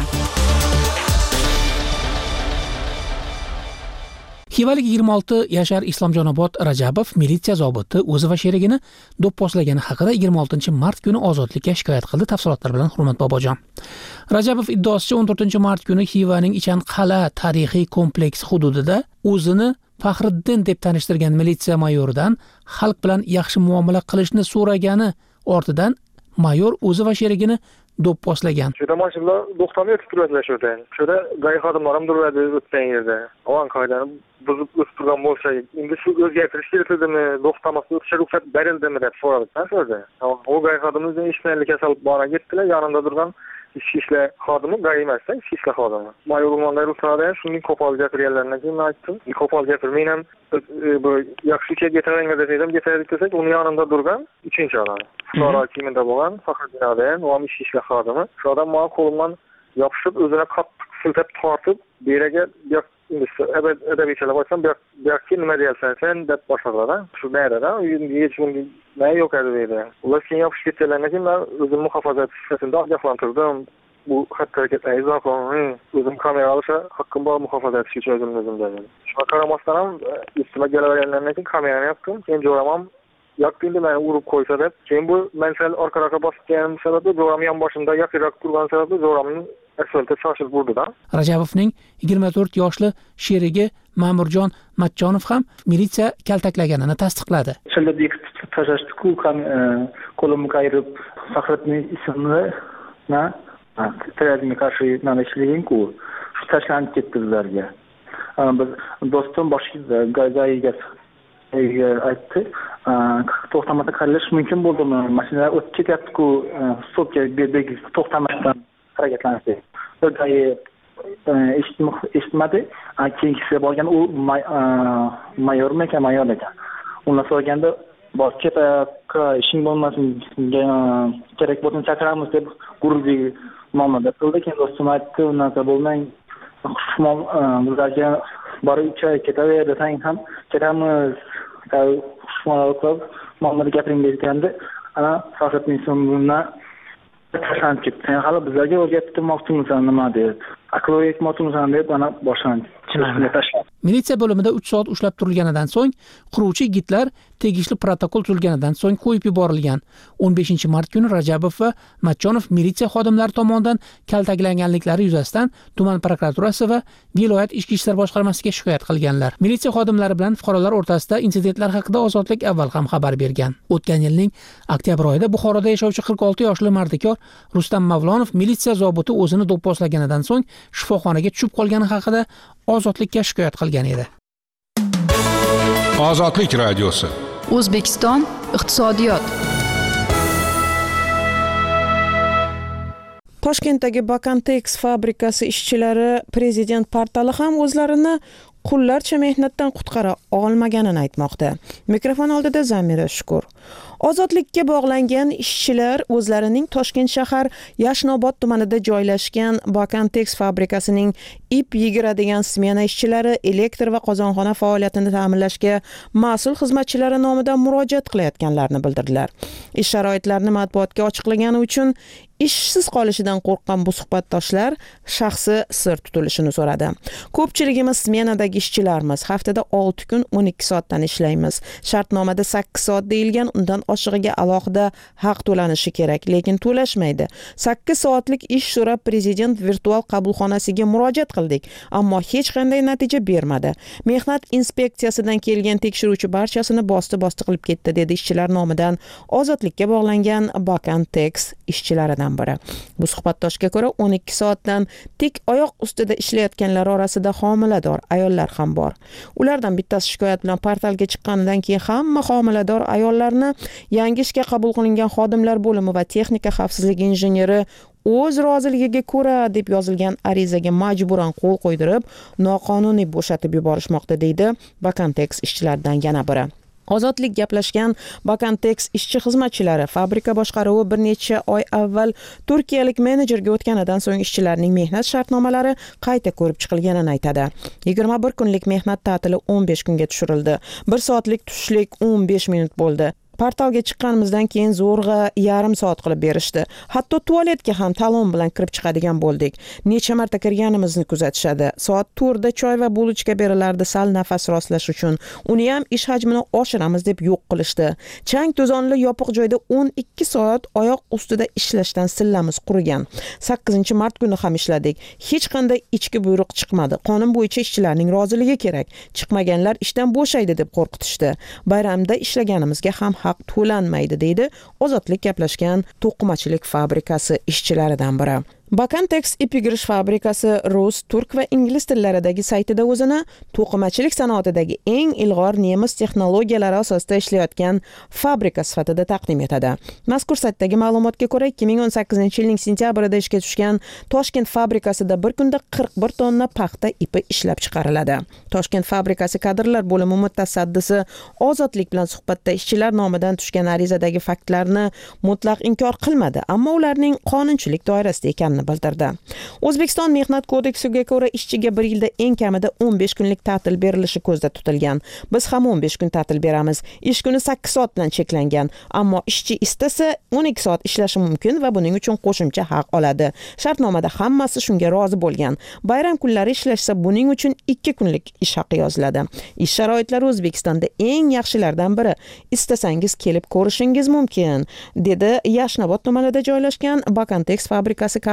Xivalik 26 yashar Islomjonobod Rajabov militsiya zobiti o'zi va sherigini do'pposlagani haqida 26-mart kuni ozodlikka shikoyat qildi. Tafsilotlar bilan Hurmat Bobojon. Rajabov iddaosicha 14-mart kuni Xivaning Ichanqal'a tarixiy kompleksi hududida o'zini Faxriddin deb tanishtirgan militsiya mayoridan xalq bilan yaxshi muomala qilishni so'ragani ortidan mayor o'zi va sherigini do'pposlagan. Shunda mashinalar to'xtamay o'tib turadilar shunda. Shunda g'ay xodimlar ham turadi o'tgan yerda. Avan qoidani buzib o'tib turgan bo'lsa, endi shu o'zgartirish kerakmi, to'xtamasdan o'tish ruxsat berildimi deb so'radilar shunda. O g'ay xodimimizning ishlaydigan kasal bora ketdilar, yonida turgan ichki ishlar xodimi, g'ay emasda, ichki ishlar xodimi. Mayor o'rmonlar ruxsatdan shuni qo'pol gapirganlardan keyin aytdim. Qo'pol gapirmay ham bu yaxshi ishga getiringlar dedim, getirdik desak, uni yonida turgan 3-odam. Fuqaro kiyimida bo'lgan Faxriddin odam, u ham ichki ishlar xodimi. Shu odam menga qo'limdan yopishib, o'zini qattiq siltab tortib, beraga adabiylab aytsam, bu yoqqa nima deyapsan sen deb boshladi. Shu nayda, hech bunga nima yo'q edi dedi. Ular keyin yopishib ketganlardan keyin men o'zim muhofaza sifatida ogohlantirdim. Bu xatti harakatlarni izohladim. O'zim kamera olishga haqqim bor, muhofaza etish uchun o'zim dedim. Shunga qaramasdan ham istimga kelaverganlardan keyin kamerani yoqdim. Keyin jo'ramam yoqdi, meni urib qo'ysa deb. Keyin bu men sal orqaroqqa bosib kelganim sababli jo'ram yon boshimda yoqib turgan sababli jo'ramni asfaltga shoshib urdi-da. Rajabovning 24 yoshli sherigi Ma'murjon Matchonov ham militsiya kaltaklaganini tasdiqladi. Chillab tashlashdi-ku, qo'limni qayirib, Faxriddin ismli terrorizmga qarshi namoyishchiligim-ku, shu tashlanib ketdi bizlarga. Biz do'stim boshqa gazaiga aytdi, to'xtamada qilish mumkin bo'ldimi? Mashinalar o'tib ketyapti-ku, stopga to'xtamasdan harakatlanishdi. Eshitmadi. Keyingisiga borgan u mayor ekan. Undan so'raganda bor ketaka ishing bo'lmasin, kerak bo'lsa chaqiramiz deb guruhdagi nomada qildi. Keyin do'stim aytdi, unaqa bo'lmang, xushmon bizlarga borib 3 oy ketaver desang ham ketamiz. Xushmon qilib nomada gapiring deganda, ana Faxriddin bundan tashlanib ketdi. Sen hali bizlarga o'rgatmoqchimisan nima deb, aql o'rgatmoqchimisan deb ana boshlandi. Militsiya bo'limida 3 soat ushlab turilganidan so'ng quruvchi yigitlar tegishli protokol tuzilganidan so'ng qo'yib yuborilgan. 15 mart kuni Rajabov va Matchonov militsiya xodimlari tomonidan kaltaklanganliklari yuzasidan tuman prokuraturasi va viloyat ichki ishlar boshqarmasiga shikoyat qilganlar. Militsiya xodimlari bilan fuqarolar o'rtasida insidentlar haqida Ozodlik avval ham xabar bergan. O'tgan yilning oktyabr oyida Buxoroda yashovchi 46 yoshli mardikor Rustam Mavlonov militsiya zobiti o'zini do'pposlaganidan so'ng shifoxonaga tushib qolgani haqida Ozodlikka shikoyat qilgan edi. Ozodlik radiosi. O'zbekiston iqtisodiyot. Toshkentdagi Bakantex fabrikasi ishchilari prezident portali ham o'zlarini qullarcha mehnatdan qutqara olmaganini aytmoqda. Mikrofon oldida Zamira Shukur. Ozodlikka bog'langan ishchilar o'zlarining Toshkent shahar Yashnobod tumanida joylashgan Bakantex fabrikasining ip yigiradigan smena ishchilari elektr va qozonxona faoliyatini ta'minlashga mas'ul xizmatchilari nomidan murojaat qilayotganlarini bildirdilar. Ish sharoitlarini matbuotga ochiqlagani uchun ishsiz qolishidan qo'rqqan bu suhbatdoshlar shaxsi sir tutilishini so'radi. Ko'pchiligimiz smenadagi ishchilarmiz. Haftada 6 kun 12 soatdan ishlaymiz. Shartnomada 8 soat deyilgan, undan oshig'iga alohida haq to'lanishi kerak, lekin to'lashmaydi. 8 soatlik ish so'rab prezident virtual qabulxonasiga murojaat qildik, ammo hech qanday natija bermadi. Mehnat inspeksiyasidan kelgan tekshiruvchi barchasini bosti qilib ketdi, dedi ishchilar nomidan Ozodlikka bog'langan Bakantex ishchilaridan biri. Bu suhbatdoshga ko'ra 12 soatdan tik oyoq ustida ishlayotganlar orasida homilador ayollar ham bor. Ulardan bittasi shikoyat bilan portalga chiqqanidan keyin hamma homilador ayollarni yangi ishga qabul qilingan xodimlar bo'limi va texnika xavfsizligi injeneri o'z roziligiga ko'ra deb yozilgan arizaga majburan qo'l qo'ydirib, noqonuniy bo'shatib yuborishmoqda, deydi Bakantex ishchilaridan yana biri. Ozodlik gaplashgan Bakantex ishchi xizmatchilari fabrika boshqaruvi bir necha oy avval turkiyalik menejerga o'tganidan so'ng ishchilarning mehnat shartnomalari qayta ko'rib chiqilganini aytadi. 21 kunlik mehnat ta'tili 15 kunga tushirildi. 1 soatlik tushlik 15 minut bo'ldi. Portalga chiqqanimizdan keyin zo'rg'a yarim soat qilib berishdi. Hatto tualetga ham talon bilan kirib chiqadigan bo'ldik. Necha marta kirganimizni kuzatishadi. Soat 4da choy va bulochka berilardi sal nafas rostlash uchun. Uni ham ish hajmini oshiramiz deb yo'q qilishdi. Chang to'zonli yopiq joyda 12 soat oyoq ustida ishlashdan sillamiz qurigan. 8-mart kuni ham ishladik. Hech qanday ichki buyruq chiqmadi. Qonun bo'yicha ishchilarning roziligi kerak. Chiqmaganlar ishdan bo'shaydi deb qo'rqitishdi. Bayramda ishlaganimizga ham haq to'lanmaydi, deydi Ozodlik gaplashgan to'qimachilik fabrikasi ishchilaridan biri. Bakantex ip yigirish fabrikasi rus, turk va ingliz tillaridagi saytida o'zini to'qimachilik sanoatidagi eng ilg'or nemis texnologiyalari asosida ishlayotgan fabrika sifatida taqdim etadi. Mazkur saytdagi ma'lumotga ko'ra 2018-yilning sentyabrida ishga tushgan Toshkent fabrikasida bir kunda 41 tonna paxta ipi ishlab chiqariladi. Toshkent fabrikasi kadrlar bo'limi mutasaddisi Ozodlik bilan suhbatda ishchilar nomidan tushgan arizadagi faktlarni mutlaq inkor qilmadi, ammo ularning qonunchilik doirasida ekanini bildirdi. O'zbekiston Mehnat kodeksiga ko'ra ishchiga bir yilda eng kamida 15 kunlik ta'til berilishi ko'zda tutilgan. Biz ham 15 kun ta'til beramiz. Ish kuni 8 soat bilan cheklangan, ammo ishchi istasa 12 soat ishlashi mumkin va buning uchun qo'shimcha haq oladi. Shartnomada hammasi shunga rozi bo'lgan. Bayram kunlari ishlashsa buning uchun 2 kunlik ish haqi yoziladi. Ish sharoitlari O'zbekistonda eng yaxshilardan biri. Istasangiz kelib ko'rishingiz mumkin, dedi Yashnobod tumanida joylashgan Bakantex fabrikasi kadr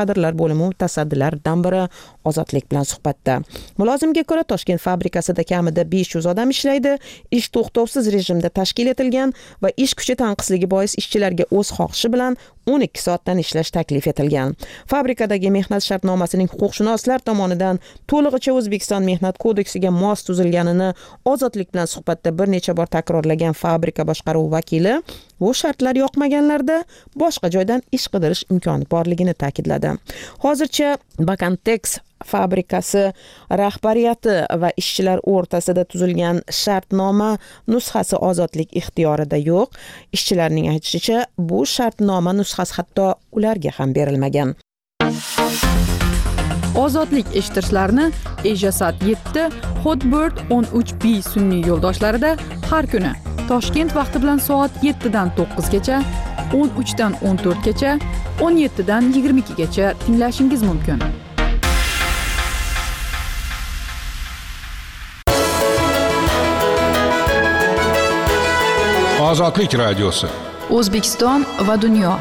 kadrlar bo'limi mutasaddilaridan biri Ozodlik bilan suhbatda. Mulozimga ko'ra, Toshkent fabrikasida kamida 500 odam ishlaydi. Ish to'xtovsiz rejimda tashkil etilgan va ish kuchi tanqisligi bois ishchilarga o'z xohishi bilan 12 soatdan ishlash taklif etilgan. Fabrikadagi mehnat shartnomasining huquqshunoslar tomonidan to'lig'icha O'zbekiston mehnat kodeksiga mos tuzilganini Ozodlik bilan suhbatda bir necha bor takrorlagan fabrika boshqaruvi vakili bu shartlar yoqmaganlarda boshqa joydan ish qidirish imkoni borligini ta'kidladi. Hozircha Bakantex fabrikasi rahbariyati va ishchilar o'rtasida tuzilgan shartnoma nusxasi Ozodlik ixtiyorida yo'q. Ishchilarning aytishicha, bu shartnoma nusxasi hatto ularga ham berilmagan. Ozodlik eshittirishlarni Ejasat 7, Hotbird 13B sun'iy yo'ldoshlarida har kuni Toshkent vaqti bilan soat 7 dan 9 gacha, 13 dan 14 gacha, 17 dan 22 gacha tinglashingiz mumkin. Ozodlik radiosi. O'zbekiston va dunyo.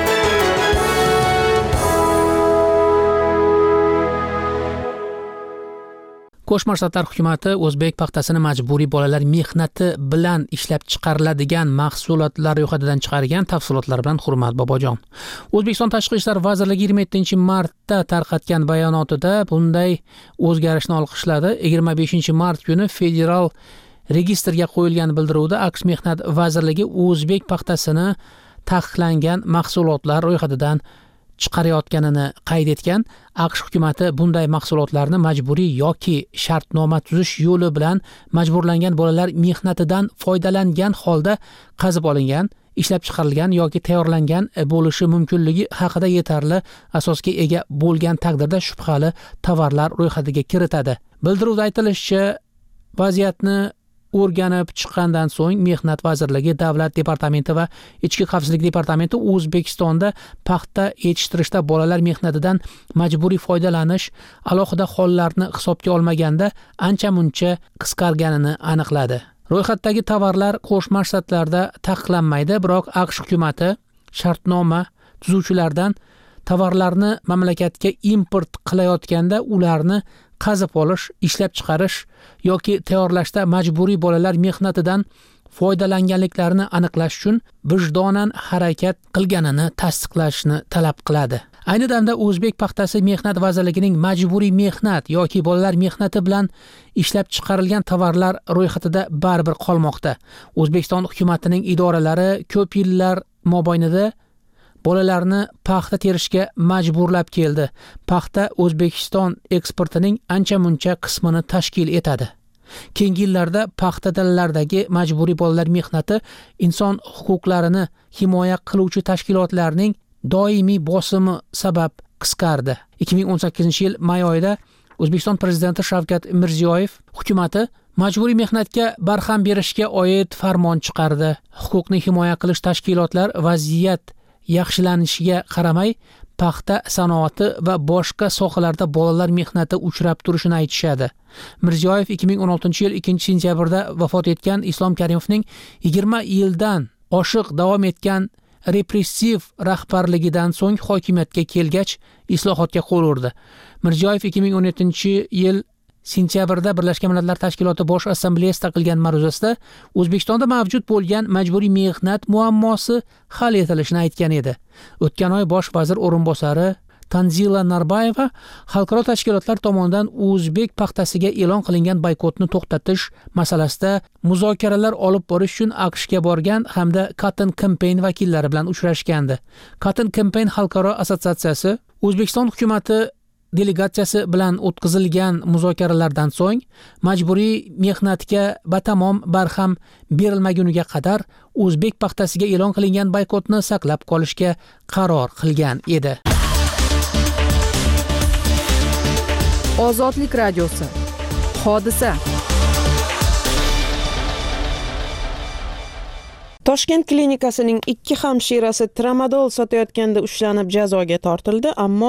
Qo'shma Shtatlar hukumati o'zbek paxtasini majburiy bolalar mehnati bilan ishlab chiqariladigan mahsulotlar ro'yxatidan chiqargan. Tafsilotlar bilan Hurmat Bobojon. O'zbekiston Tashqi ishlar vazirligi 27-martda tarqatgan bayonotida bunday o'zgarishni olqishladi. 25-mart kuni federal registrga qo'yilgan bildiruvda AQSh Mehnat vazirligi o'zbek paxtasini taqiqlangan mahsulotlar ro'yxatidan chiqarayotganini qayd etgan. AQSh hukumati bunday mahsulotlarni majburiy yoki shartnoma tuzish yo'li bilan majburlangan bolalar mehnatidan foydalangan holda qazib olingan, ishlab chiqarilgan yoki tayyorlangan bo'lishi mumkinligi haqida yetarli asosga ega bo'lgan taqdirda shubhali tovarlar ro'yxatiga kiritadi. Bildiruvda aytilishicha, vaziyatni o'rganib chiqqandan so'ng Mehnat vazirligi, Davlat departamenti va Ichki xavfsizlik departamenti O'zbekistonda paxta yetishtirishda bolalar mehnatidan majburiy foydalanish alohida hollarni hisobga olmaganda ancha-muncha qisqarganini aniqladi. Ro'yxatdagi tovarlar Qo'shma Shtatlarda taqiqlanmaydi, biroq AQSh hukumati shartnoma tuzuvchilardan tovarlarni mamlakatga import qilayotganda ularni qazib olish, ishlab chiqarish yoki tayyorlashda majburiy bolalar mehnatidan foydalanganliklarini aniqlash uchun vijdonan harakat qilganini tasdiqlashni talab qiladi. Ayni damda O'zbek paxtasi Mehnat vazirligining majburiy mehnat yoki bolalar mehnati bilan ishlab chiqarilgan tovarlar ro'yxatida baribir qolmoqda. O'zbekiston hukumatining idoralari ko'p yillar mobaynida bolalarni paxta terishga majburlab keldi. Paxta O'zbekiston eksportining ancha-muncha qismini tashkil etadi. Keyingi yillarda paxta dalalardagi majburiy bolalar mehnati inson huquqlarini himoya qiluvchi tashkilotlarning doimiy bosimi sabab qisqardi. 2018-yil may oyida O'zbekiston prezidenti Shavkat Mirziyoyev hukumati majburiy mehnatga barham berishga oid farmon chiqardi. Huquqni himoya qilish tashkilotlar vaziyat yaxshilanishiga qaramay paxta sanoati va boshqa sohalarda bolalar mehnati uchrab turishini aytishadi. Mirziyoyev 2016-yil 2-sentyabrda vafot etgan Islom Karimovning 20 yildan oshiq davom etgan repressiv rahbarligidan so'ng hokimiyatga kelgach islohotga qo'l urdi. Mirziyoyev 2017-yil sentyabrda Birlashgan Millatlar Tashkiloti Bosh Assambleyasida qilgan ma'ruzasida O'zbekistonda mavjud bo'lgan majburiy mehnat muammosi hal etilishini aytgan edi. O'tgan oy bosh vazir o'rinbosari Tanzila Narbayeva xalqaro tashkilotlar tomonidan o'zbek paxtasiga e'lon qilingan boykotni to'xtatish masalasida muzokaralar olib borish uchun AQShga borgan hamda Cotton Campaign vakillari bilan uchrashgandi. Cotton Campaign xalqaro assotsiatsiyasi O'zbekiston hukumati delegatsiyasi bilan o'tkazilgan muzokaralardan so'ng majburiy mehnatga batamom barham berilmaguniga qadar o'zbek paxtasiga e'lon qilingan boykotni saqlab qolishga qaror qilgan edi. Ozodlik radiosi. Hodisa. Toshkent klinikasining 2 hamshirasi tramadol sotayotganda ushlanib jazoga tortildi, ammo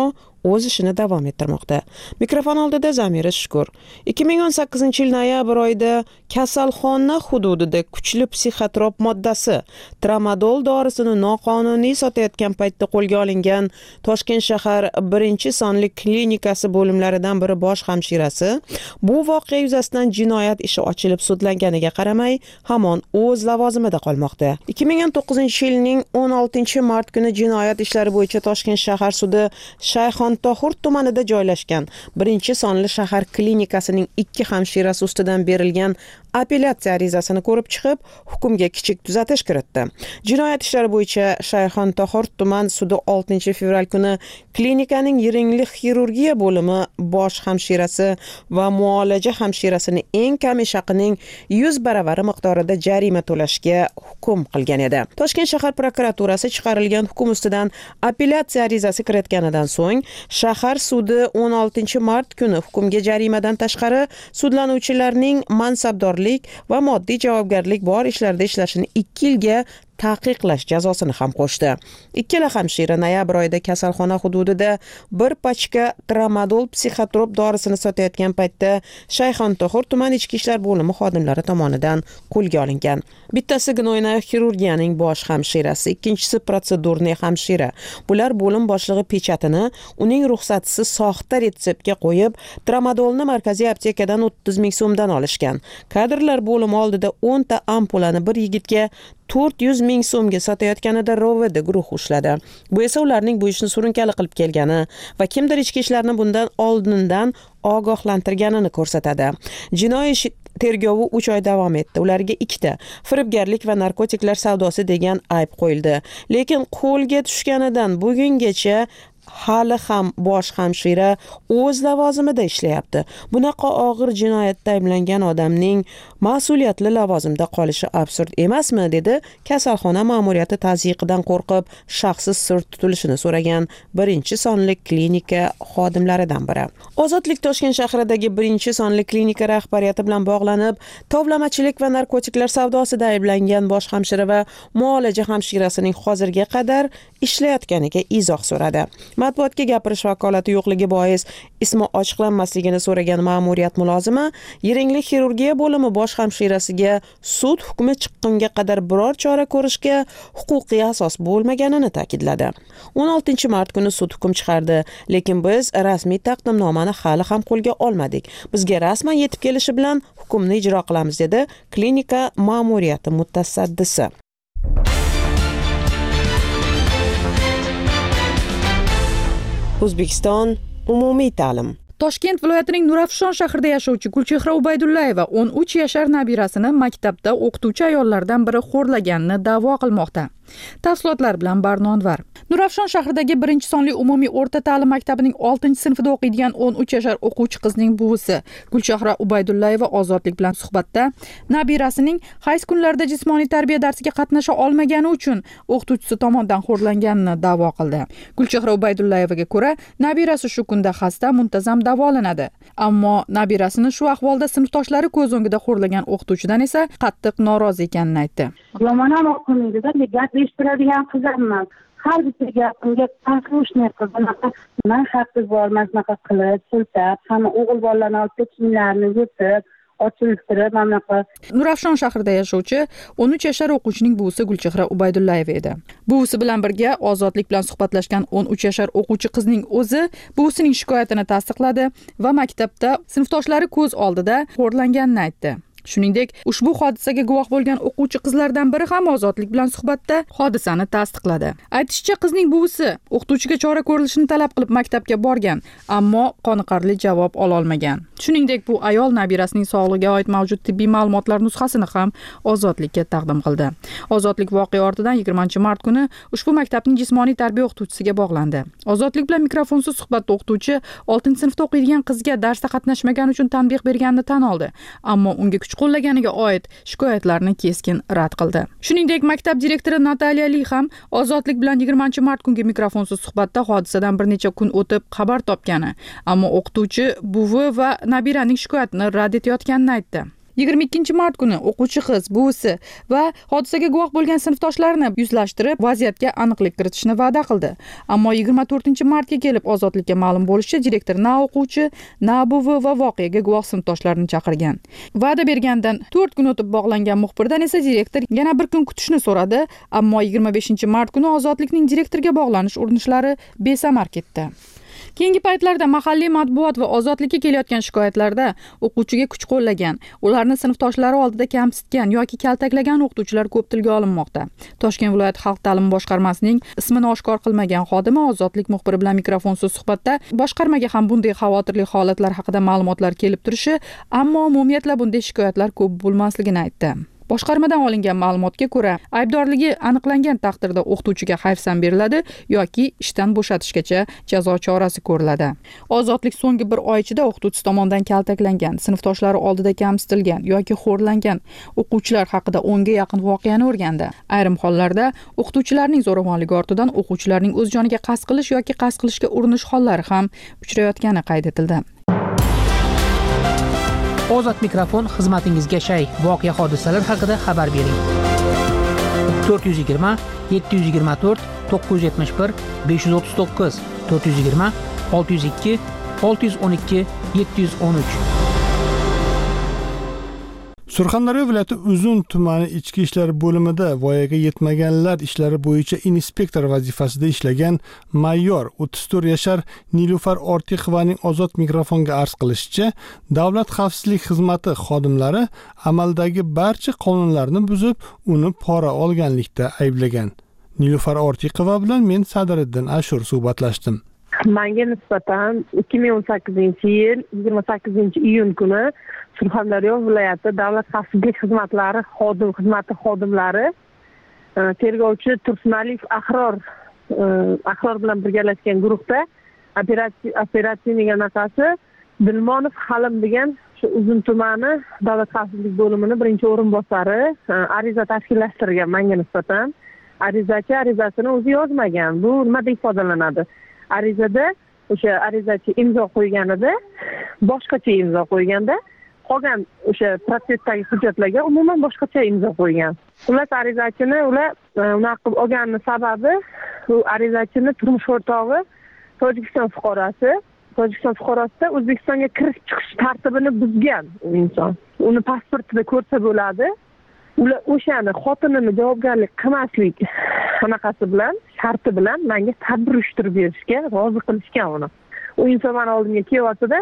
o'z ishini davom ettirmoqda. Mikrofon oldida Zamira Shukur. 2018-yil noyabr oyida kasalxona hududida kuchli psixotrop moddasi tramadol dorisini noqonuniy sotayotgan paytda qo'lga olingan Toshkent shahar 1-sonli klinikasi bo'limlaridan biri bosh hamshirasi bu voqea yuzasidan jinoyat ishi ochilib sudlanganiga qaramay hamon o'z lavozimida qolmoqda. 2019-yilning 16-mart kuni jinoyat ishlari bo'yicha Toshkent shahar sudi Shayxontohur tumanida joylashgan 1-sonli shahar klinikasining 2 hamshirasi ustidan berilgan apellyatsiya arizasini ko'rib chiqib, hukmga kichik tuzatish kiritdi. Jinoyat ishlari bo'yicha Shayxontohur tuman sudi 6-fevral kuni klinikaning yiringli xirurgiya bo'limi bosh hamshirasi va muolaja hamshirasini eng kam ish haqining 100 baravari miqdorida jarima to'lashga hukm qilgan edi. Toshkent shahar prokuraturasi chiqarilgan hukm ustidan apellyatsiya arizasi kiritganidan so'ng, shahar sudi 16-mart kuni hukmga jarimadan tashqari sudlanuvchilarning mansabdorlik va moddiy javobgarlik bor ishlarda ishlashini 2 yilga taqiqlash jazosini ham qo'shdi. Ikkala hamshira noyabr oyida kasalxona hududida bir pachka tramadol psixotrop dorisini sotayotgan paytda Shayxontohur tuman ichki ishlar bo'limi xodimlari tomonidan qo'lga olingan. Bittasi gnoyna xirurgiyaning bosh hamshirasi, ikkinchisi protsedurniy hamshira. Bular bo'lim boshlig'i pechatini uning ruxsatisiz soxta retseptga qo'yib, tramadolni markaziy aptekadan 30 ming so'mdan olishgan. Kadrlar bo'limi oldida 10 ta ampulani bir yigitga 400 ming so'mga sotayotganida ROVD guruh ushladi. Bu esa ularning bu ishni surunkali qilib kelgani va kimdir ichki ishlarni bundan oldindan ogohlantirganini ko'rsatadi. Jinoiy ish tergovi 3 oy davom etdi. Ularga 2 ta firibgarlik va narkotiklar savdosi degan ayb qo'yildi. Lekin qo'lga tushganidan bugungacha hali ham bosh hamshira o'z lavozimida ishlayapti. Bunaqa og'ir jinoyatda ayblangan odamning mas'uliyatli lavozimda qolishi absurd emasmi, dedi kasalxona ma'muriyati tazyiqidan qo'rqib shaxsiz sir tutilishini so'ragan 1-sonli klinika xodimlaridan biri. Ozodlik Toshkent shahridagi 1-sonli klinika rahbariyati bilan bog'lanib, tovlamachilik va narkotiklar savdosida ayblangan bosh hamshira va muolaja hamshirasining hozirga qadar ishlayotganiga izoh so'radi. Matbuotga gapirish vakolati yo'qligi bois ismi ochiqlanmasligini so'ragan ma'muriyat mulozimi yiringli xirurgiya bo'limi bosh hamshirasiga sud hukmi chiqqunga qadar biror chora ko'rishga huquqiy asos bo'lmaganini ta'kidladi. 16-mart kuni sud hukm chiqardi, lekin biz rasmiy taqdimnomani hali ham qo'lga olmadik. Bizga rasman yetib kelishi bilan hukmni ijro qilamiz, dedi klinika ma'muriyati mutasaddisi. O'zbekiston umumiy ta'lim. Toshkent viloyatining Nurafshon shahrida yashovchi Gulchehra Ubaydullayeva 13 yashar nabirasini maktabda o'qituvchi ayollardan biri xo'rlaganini da'vo qilmoqda. Tafsilotlar bilan Barnonvar. Nurafshon shahridagi 1-sonli umumiy o'rta ta'lim maktabining 6-sinfida o'qiydigan 13 yashar o'quvchi qizning buvisi Gulchehra Ubaydullayeva Ozodlik bilan suhbatda nabirasining hayz kunlarida jismoniy tarbiya darsiga qatnasha olmagani uchun o'qituvchisi tomonidan xo'rlanganini da'vo qildi. Gulchehra Ubaydullayevaga ko'ra, nabirasi shu kunda xasta, muntazam davolanadi. Ammo nabirasini shu ahvolda sinfdoshlari ko'z o'ngida xo'rlagan o'qituvchidan esa qattiq norozi ekanini aytdi. Yomon o'qiydi-da, gap eshitadigan qizarman. Har bir gapimga послушный qiz, men haqqi bormas bunaqa qilib, siltab, hamma o'g'il bolalarni olib kiyimlarini yutib, ochiltirib, bunaqa. Nurafshon shahrida yashovchi 13 yashar o'quvchining buvisi Gulchehra Ubaydullayeva edi. Buvisi bilan birga Ozodlik bilan suhbatlashgan 13 yashar o'quvchi qizning o'zi buvisining shikoyatini tasdiqladi va maktabda sinfdoshlari ko'z oldida xo'rlanganini aytdi. Shuningdek, ushbu hodisaga guvoh bo'lgan o'quvchi qizlardan biri ham Ozodlik bilan suhbatda hodisani tasdiqladi. Aytishicha, qizning buvisi o'qituvchiga chora ko'rilishini talab qilib maktabga borgan, ammo qoniqarli javob ola olmagan. Shuningdek, bu ayol nabirasining sog'lig'iga oid mavjud tibbiy ma'lumotlar nusxasini ham Ozodlikka taqdim qildi. Ozodlik voqea ortidan 20-mart kuni ushbu maktabning jismoniy tarbiya o'qituvchisiga bog'landi. Ozodlik bilan mikrofonsiz suhbatda o'qituvchi 6-sinfda o'qiydigan qizga darsda qatnashmagani uchun tanbeh berganini tan oldi, ammo unga kuch qo'llaganiga oid shikoyatlarni keskin rad qildi. Shuningdek, maktab direktori Nataliya Li ham Ozodlik bilan 20-mart kungi mikrofonsiz suhbatda hodisadan bir necha kun o'tib xabar topgani, ammo o'qituvchi buvi va nabiraning shikoyatini rad etayotganini aytdi. 22 mart kuni o'quvchi qiz, buvisi va hodisaga guvoh bo'lgan sinfdoshlarini yuzlashtirib, vaziyatga aniqlik kiritishni va'da qildi. Ammo 24 martga kelib ozodlikka ma'lum bo'lishicha, direktor na o'quvchi, na buvi va voqeaga guvoh sinfdoshlarini chaqirgan. Va'da bergandan 4 kun o'tib bog'langan muxbirdan esa direktor yana bir kun kutishni so'radi, ammo 25 mart kuni ozodlikning direktorga bog'lanish urinishlari besamar ketdi. Keyingi paytlarda mahalliy matbuot va ozodlikka kelayotgan shikoyatlarda o'quvchiga kuch qo'llagan, ularni sinfdoshlari oldida kamsitgan yoki kaltaklagan o'qituvchilar ko'p tilga olinmoqda. Toshkent viloyat xalq ta'limi boshqarmasining ismini oshkor qilmagan xodimi ozodlik muxbiri bilan mikrofonsiz suhbatda boshqarmaga ham bunday xavotirli holatlar haqida ma'lumotlar kelib turishi, ammo umumiyatla bunday shikoyatlar ko'p bo'lmasligini aytdi. Boshqarmadan olingan ma'lumotga ko'ra, aybdorligi aniqlangan taqdirda o'qituvchiga hayfsan beriladi yoki ishdan bo'shatishgacha jazo chorasi ko'riladi. Ozodlik so'nggi bir oy ichida o'qituvchi tomonidan kaltaklangan, sinfdoshlari oldida kamsitilgan yoki xo'rlangan o'quvchilar haqida 10 ga yaqin voqeani o'rgandi. Ayrim hollarda o'qituvchilarning zo'ravonligi ortidan o'quvchilarning o'z joniga qasd qilish yoki qasd qilishga urinish hollari ham uchrayotgani qayd etildi. Ozod mikrofon xizmatingizga shay. Voqea hodisalar haqida xabar bering. 420 724 971 539 420 602 612 713. Surxondaryo viloyati Uzun tumani ichki ishlar bo'limida voyaga yetmaganlar ishlari bo'yicha inspektor vazifasida ishlagan mayor 34 yashar Nilufar Ortiqovaning ozod mikrofonga arz qilishicha, Davlat xavfsizlik xizmati xodimlari amaldagi barcha qonunlarni buzib, uni pora olganlikda ayblagan. Nilufar Ortiqova bilan men Sadiriddin Ashur suhbatlashdim. Menga nisbatan 2018-yil 28-iyun kuni Surxondaryo viloyati Davlat xavfsizlik xizmatlari xizmati xodimlari tergovchi Tursunaliyev Ahror bilan birgalashgan guruhda operatsiyaning anaqasi Dilmonov Halim degan shu Uzun tumani Davlat xavfsizlik bo'limining birinchi o'rinbosari ariza tashkillashtirgan menga nisbatan. Arizachi arizasini o'zi yozmagan. Bu nima deb ifodalanadi? Arizada o'sha arizachi imzo qo'yganida boshqacha imzo qo'yganda, qolgan o'sha protsessdagi hujjatlarga umuman boshqacha imzo qo'ygan. Ular arizachini unaqa olganning sababi, u arizachini turmush o'rtog'i Tojikiston fuqarosida O'zbekistonga kirish chiqish tartibini buzgan u inson. Uni pasportida ko'rsa bo'ladi. Ular o'shani xotinini javobgarlik qilmaslik qanaqasi bilan, sharti bilan menga tadbir uyushtirib berishga rozi qilishgan uni. U inson meni oldimga kelyapti-da,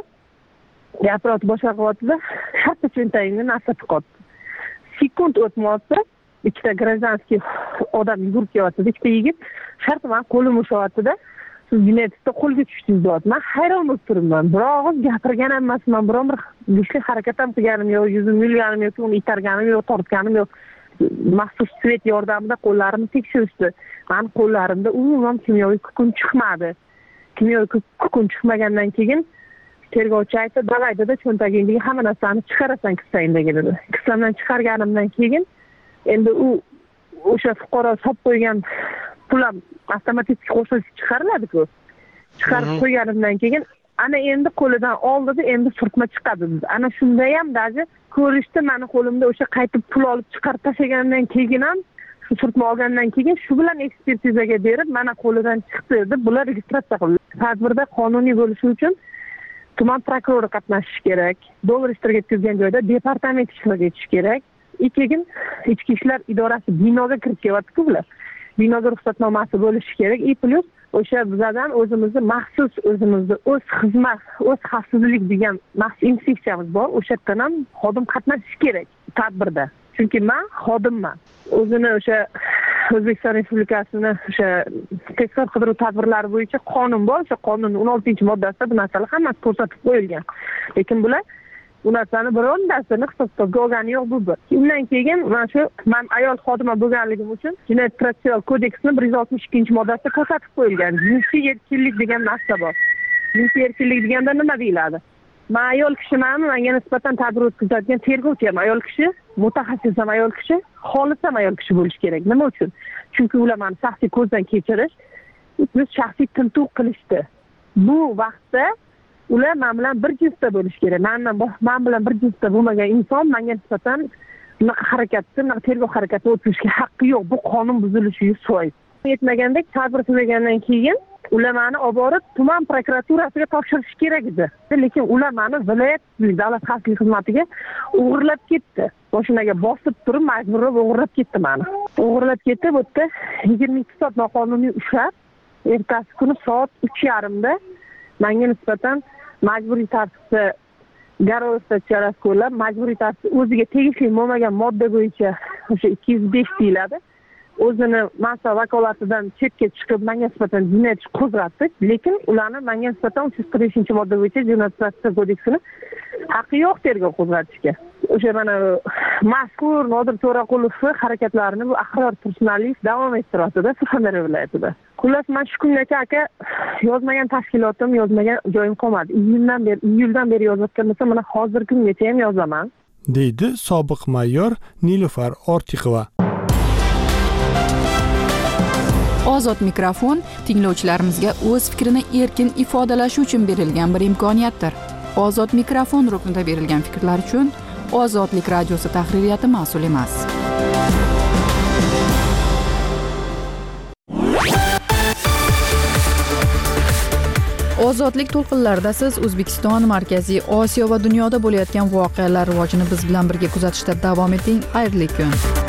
gapirib boshqaryapti-da, hatto cho'ntagimga narsa tiqyapti. Sekund o'tmasa, ikkita gражданский odam yugurib kelyapti, ikkita yigit shartta meni qo'limni ushyapti-da, siz jinoyatda qo'lga tushdingiz deyapti. Men hayron bo'lib turibman. Biroq gapirgan emasman, biron bir ishli harakat ham qilganim yo'q, yuzimni yulganim yo'q, uni itarganim yo'q, tortganim yo'q. Maxsus svet yordamida qo'llarimni tekshirishdi. Men qo'llarimda umuman kimyoviy kukun chiqmadi. Kimyoviy kukun chiqmagandan keyin tergovchi aytdi, "Davayda cho'ntagingdagi hamma narsani chiqarasan kissangdagi" dedi. Kissamdan chiqarganimdan keyin endi u o'sha fuqaro solib qo'ygan pulam avtomatik qo'shilib chiqariladi-ku. Chiqarib qo'yganimdan keyin ana endi qo'lidan oldida endi surtma chiqadi dedi. Ana shunda ham daji ko'rishdi, meni qo'limda o'sha qaytib pul olib chiqarib tashlagandan keyin ham shu surtma olgandan keyin shu bilan ekspertizaga berib, mana qo'lidan chiqdi deb bular registratsiya qildi. Tadbirda qonuniy bo'lishi uchun tuman prokurori qatnashishi kerak. Dollar ishtirok etgan joyda departament ishtirok etishi kerak. Keyin ichki ishlar idorasi binoga kirib kelyapti-ku bular. Binoga ruxsatnomasi bo'lishi kerak. Plus o'sha bizdan o'zimizni maxsus o'z xizmat, o'z xavfsizlik degan maxsus inspeksiyamiz bor. O'sha yerdan ham xodim qatnashishi kerak tadbirda. Chunki men xodimman. O'zini o'sha O'zbekiston Respublikasining o'sha tezkor qidiruv tadbirlari bo'yicha qonun bor. O'sha qonunning 16-moddasida bu narsalar hammasi ko'rsatib qo'yilgan. Lekin bular bu narsani birontasini hisobga olgani yo'q bu bir. Undan keyin men ayol xodima bo'lganligim uchun Jinoyat protsessual kodeksining 162-moddasida ko'rsatib qo'yilgan. Jinsiy erkinlik degan narsa bor. Jinsiy erkinlik deganda nima deyiladi? Men ayol kishiman, menga nisbatan tadbir o'tkazadigan tergovchi ham ayol kishi, mutaxassis ham ayol kishi, xolis ham ayol kishi bo'lishi kerak. Nima uchun? Chunki ular meni shaxsiy ko'zdan kechirish, biz shaxsiy tintuv qilishdi. Bu vaqtda ular men bilan bir jinsda bo'lishi kerak. Men bilan bir jinsda bo'lmagan inson menga nisbatan bunaqa harakatni, tergov harakatini o'tkazishga haqqi yo'q. Bu qonun buzilishi 100%. Yetmagandek tadbir tugagandan keyin ular meni olib borib tuman prokuraturasiga topshirish kerak edi. Lekin ular meni viloyat davlat xavfsizlik xizmatiga o'g'irlab ketdi. Mashinaga bosib turib majburlab o'g'irlab ketdi meni. O'g'irlab ketib, bu yerda 22 soat noqonuniy ushlab, ertasi kuni soat 3:30da menga nisbatan majburiy tartibda garov statsiyasi qo'llab, majburiy tartibda o'ziga tegishli bo'lmagan modda bo'yicha o'sha 205 deyiladi. O'zini mas'ul vakolatidan chetga chiqib menga nisbatan jinoyat ishi qo'zg'atdi, lekin ularni menga nisbatan 345-modda bo'yicha jinoyat kodeksini haqqi yo'q tergov qo'zg'atishga. O'sha mana mazkur Nodir To'raqulovning harakatlarini bu Ahror Tursunaliyev davom ettiradi Surxondaryo viloyatida. Xullas, men shu kungacha aka yozmagan tashkilotim, yozmagan joyim qolmadi. Iyuldan beri yozayotgan bo'lsam, mana hozir kungacha ham yozaman, deydi sobiq mayor Nilufar Ortiqova. Ozod mikrofon tinglovchilarimizga o'z fikrini erkin ifodalashi uchun berilgan bir imkoniyatdir. Ozod mikrofon ruknida berilgan fikrlar uchun Ozodlik radiosi tahririyati mas'ul emas. Ozodlik to'lqinlarida siz O'zbekiston, Markaziy Osiyo va dunyoda bo'layotgan voqealar rivojini biz bilan birga kuzatishda davom eting. Xayrli kun.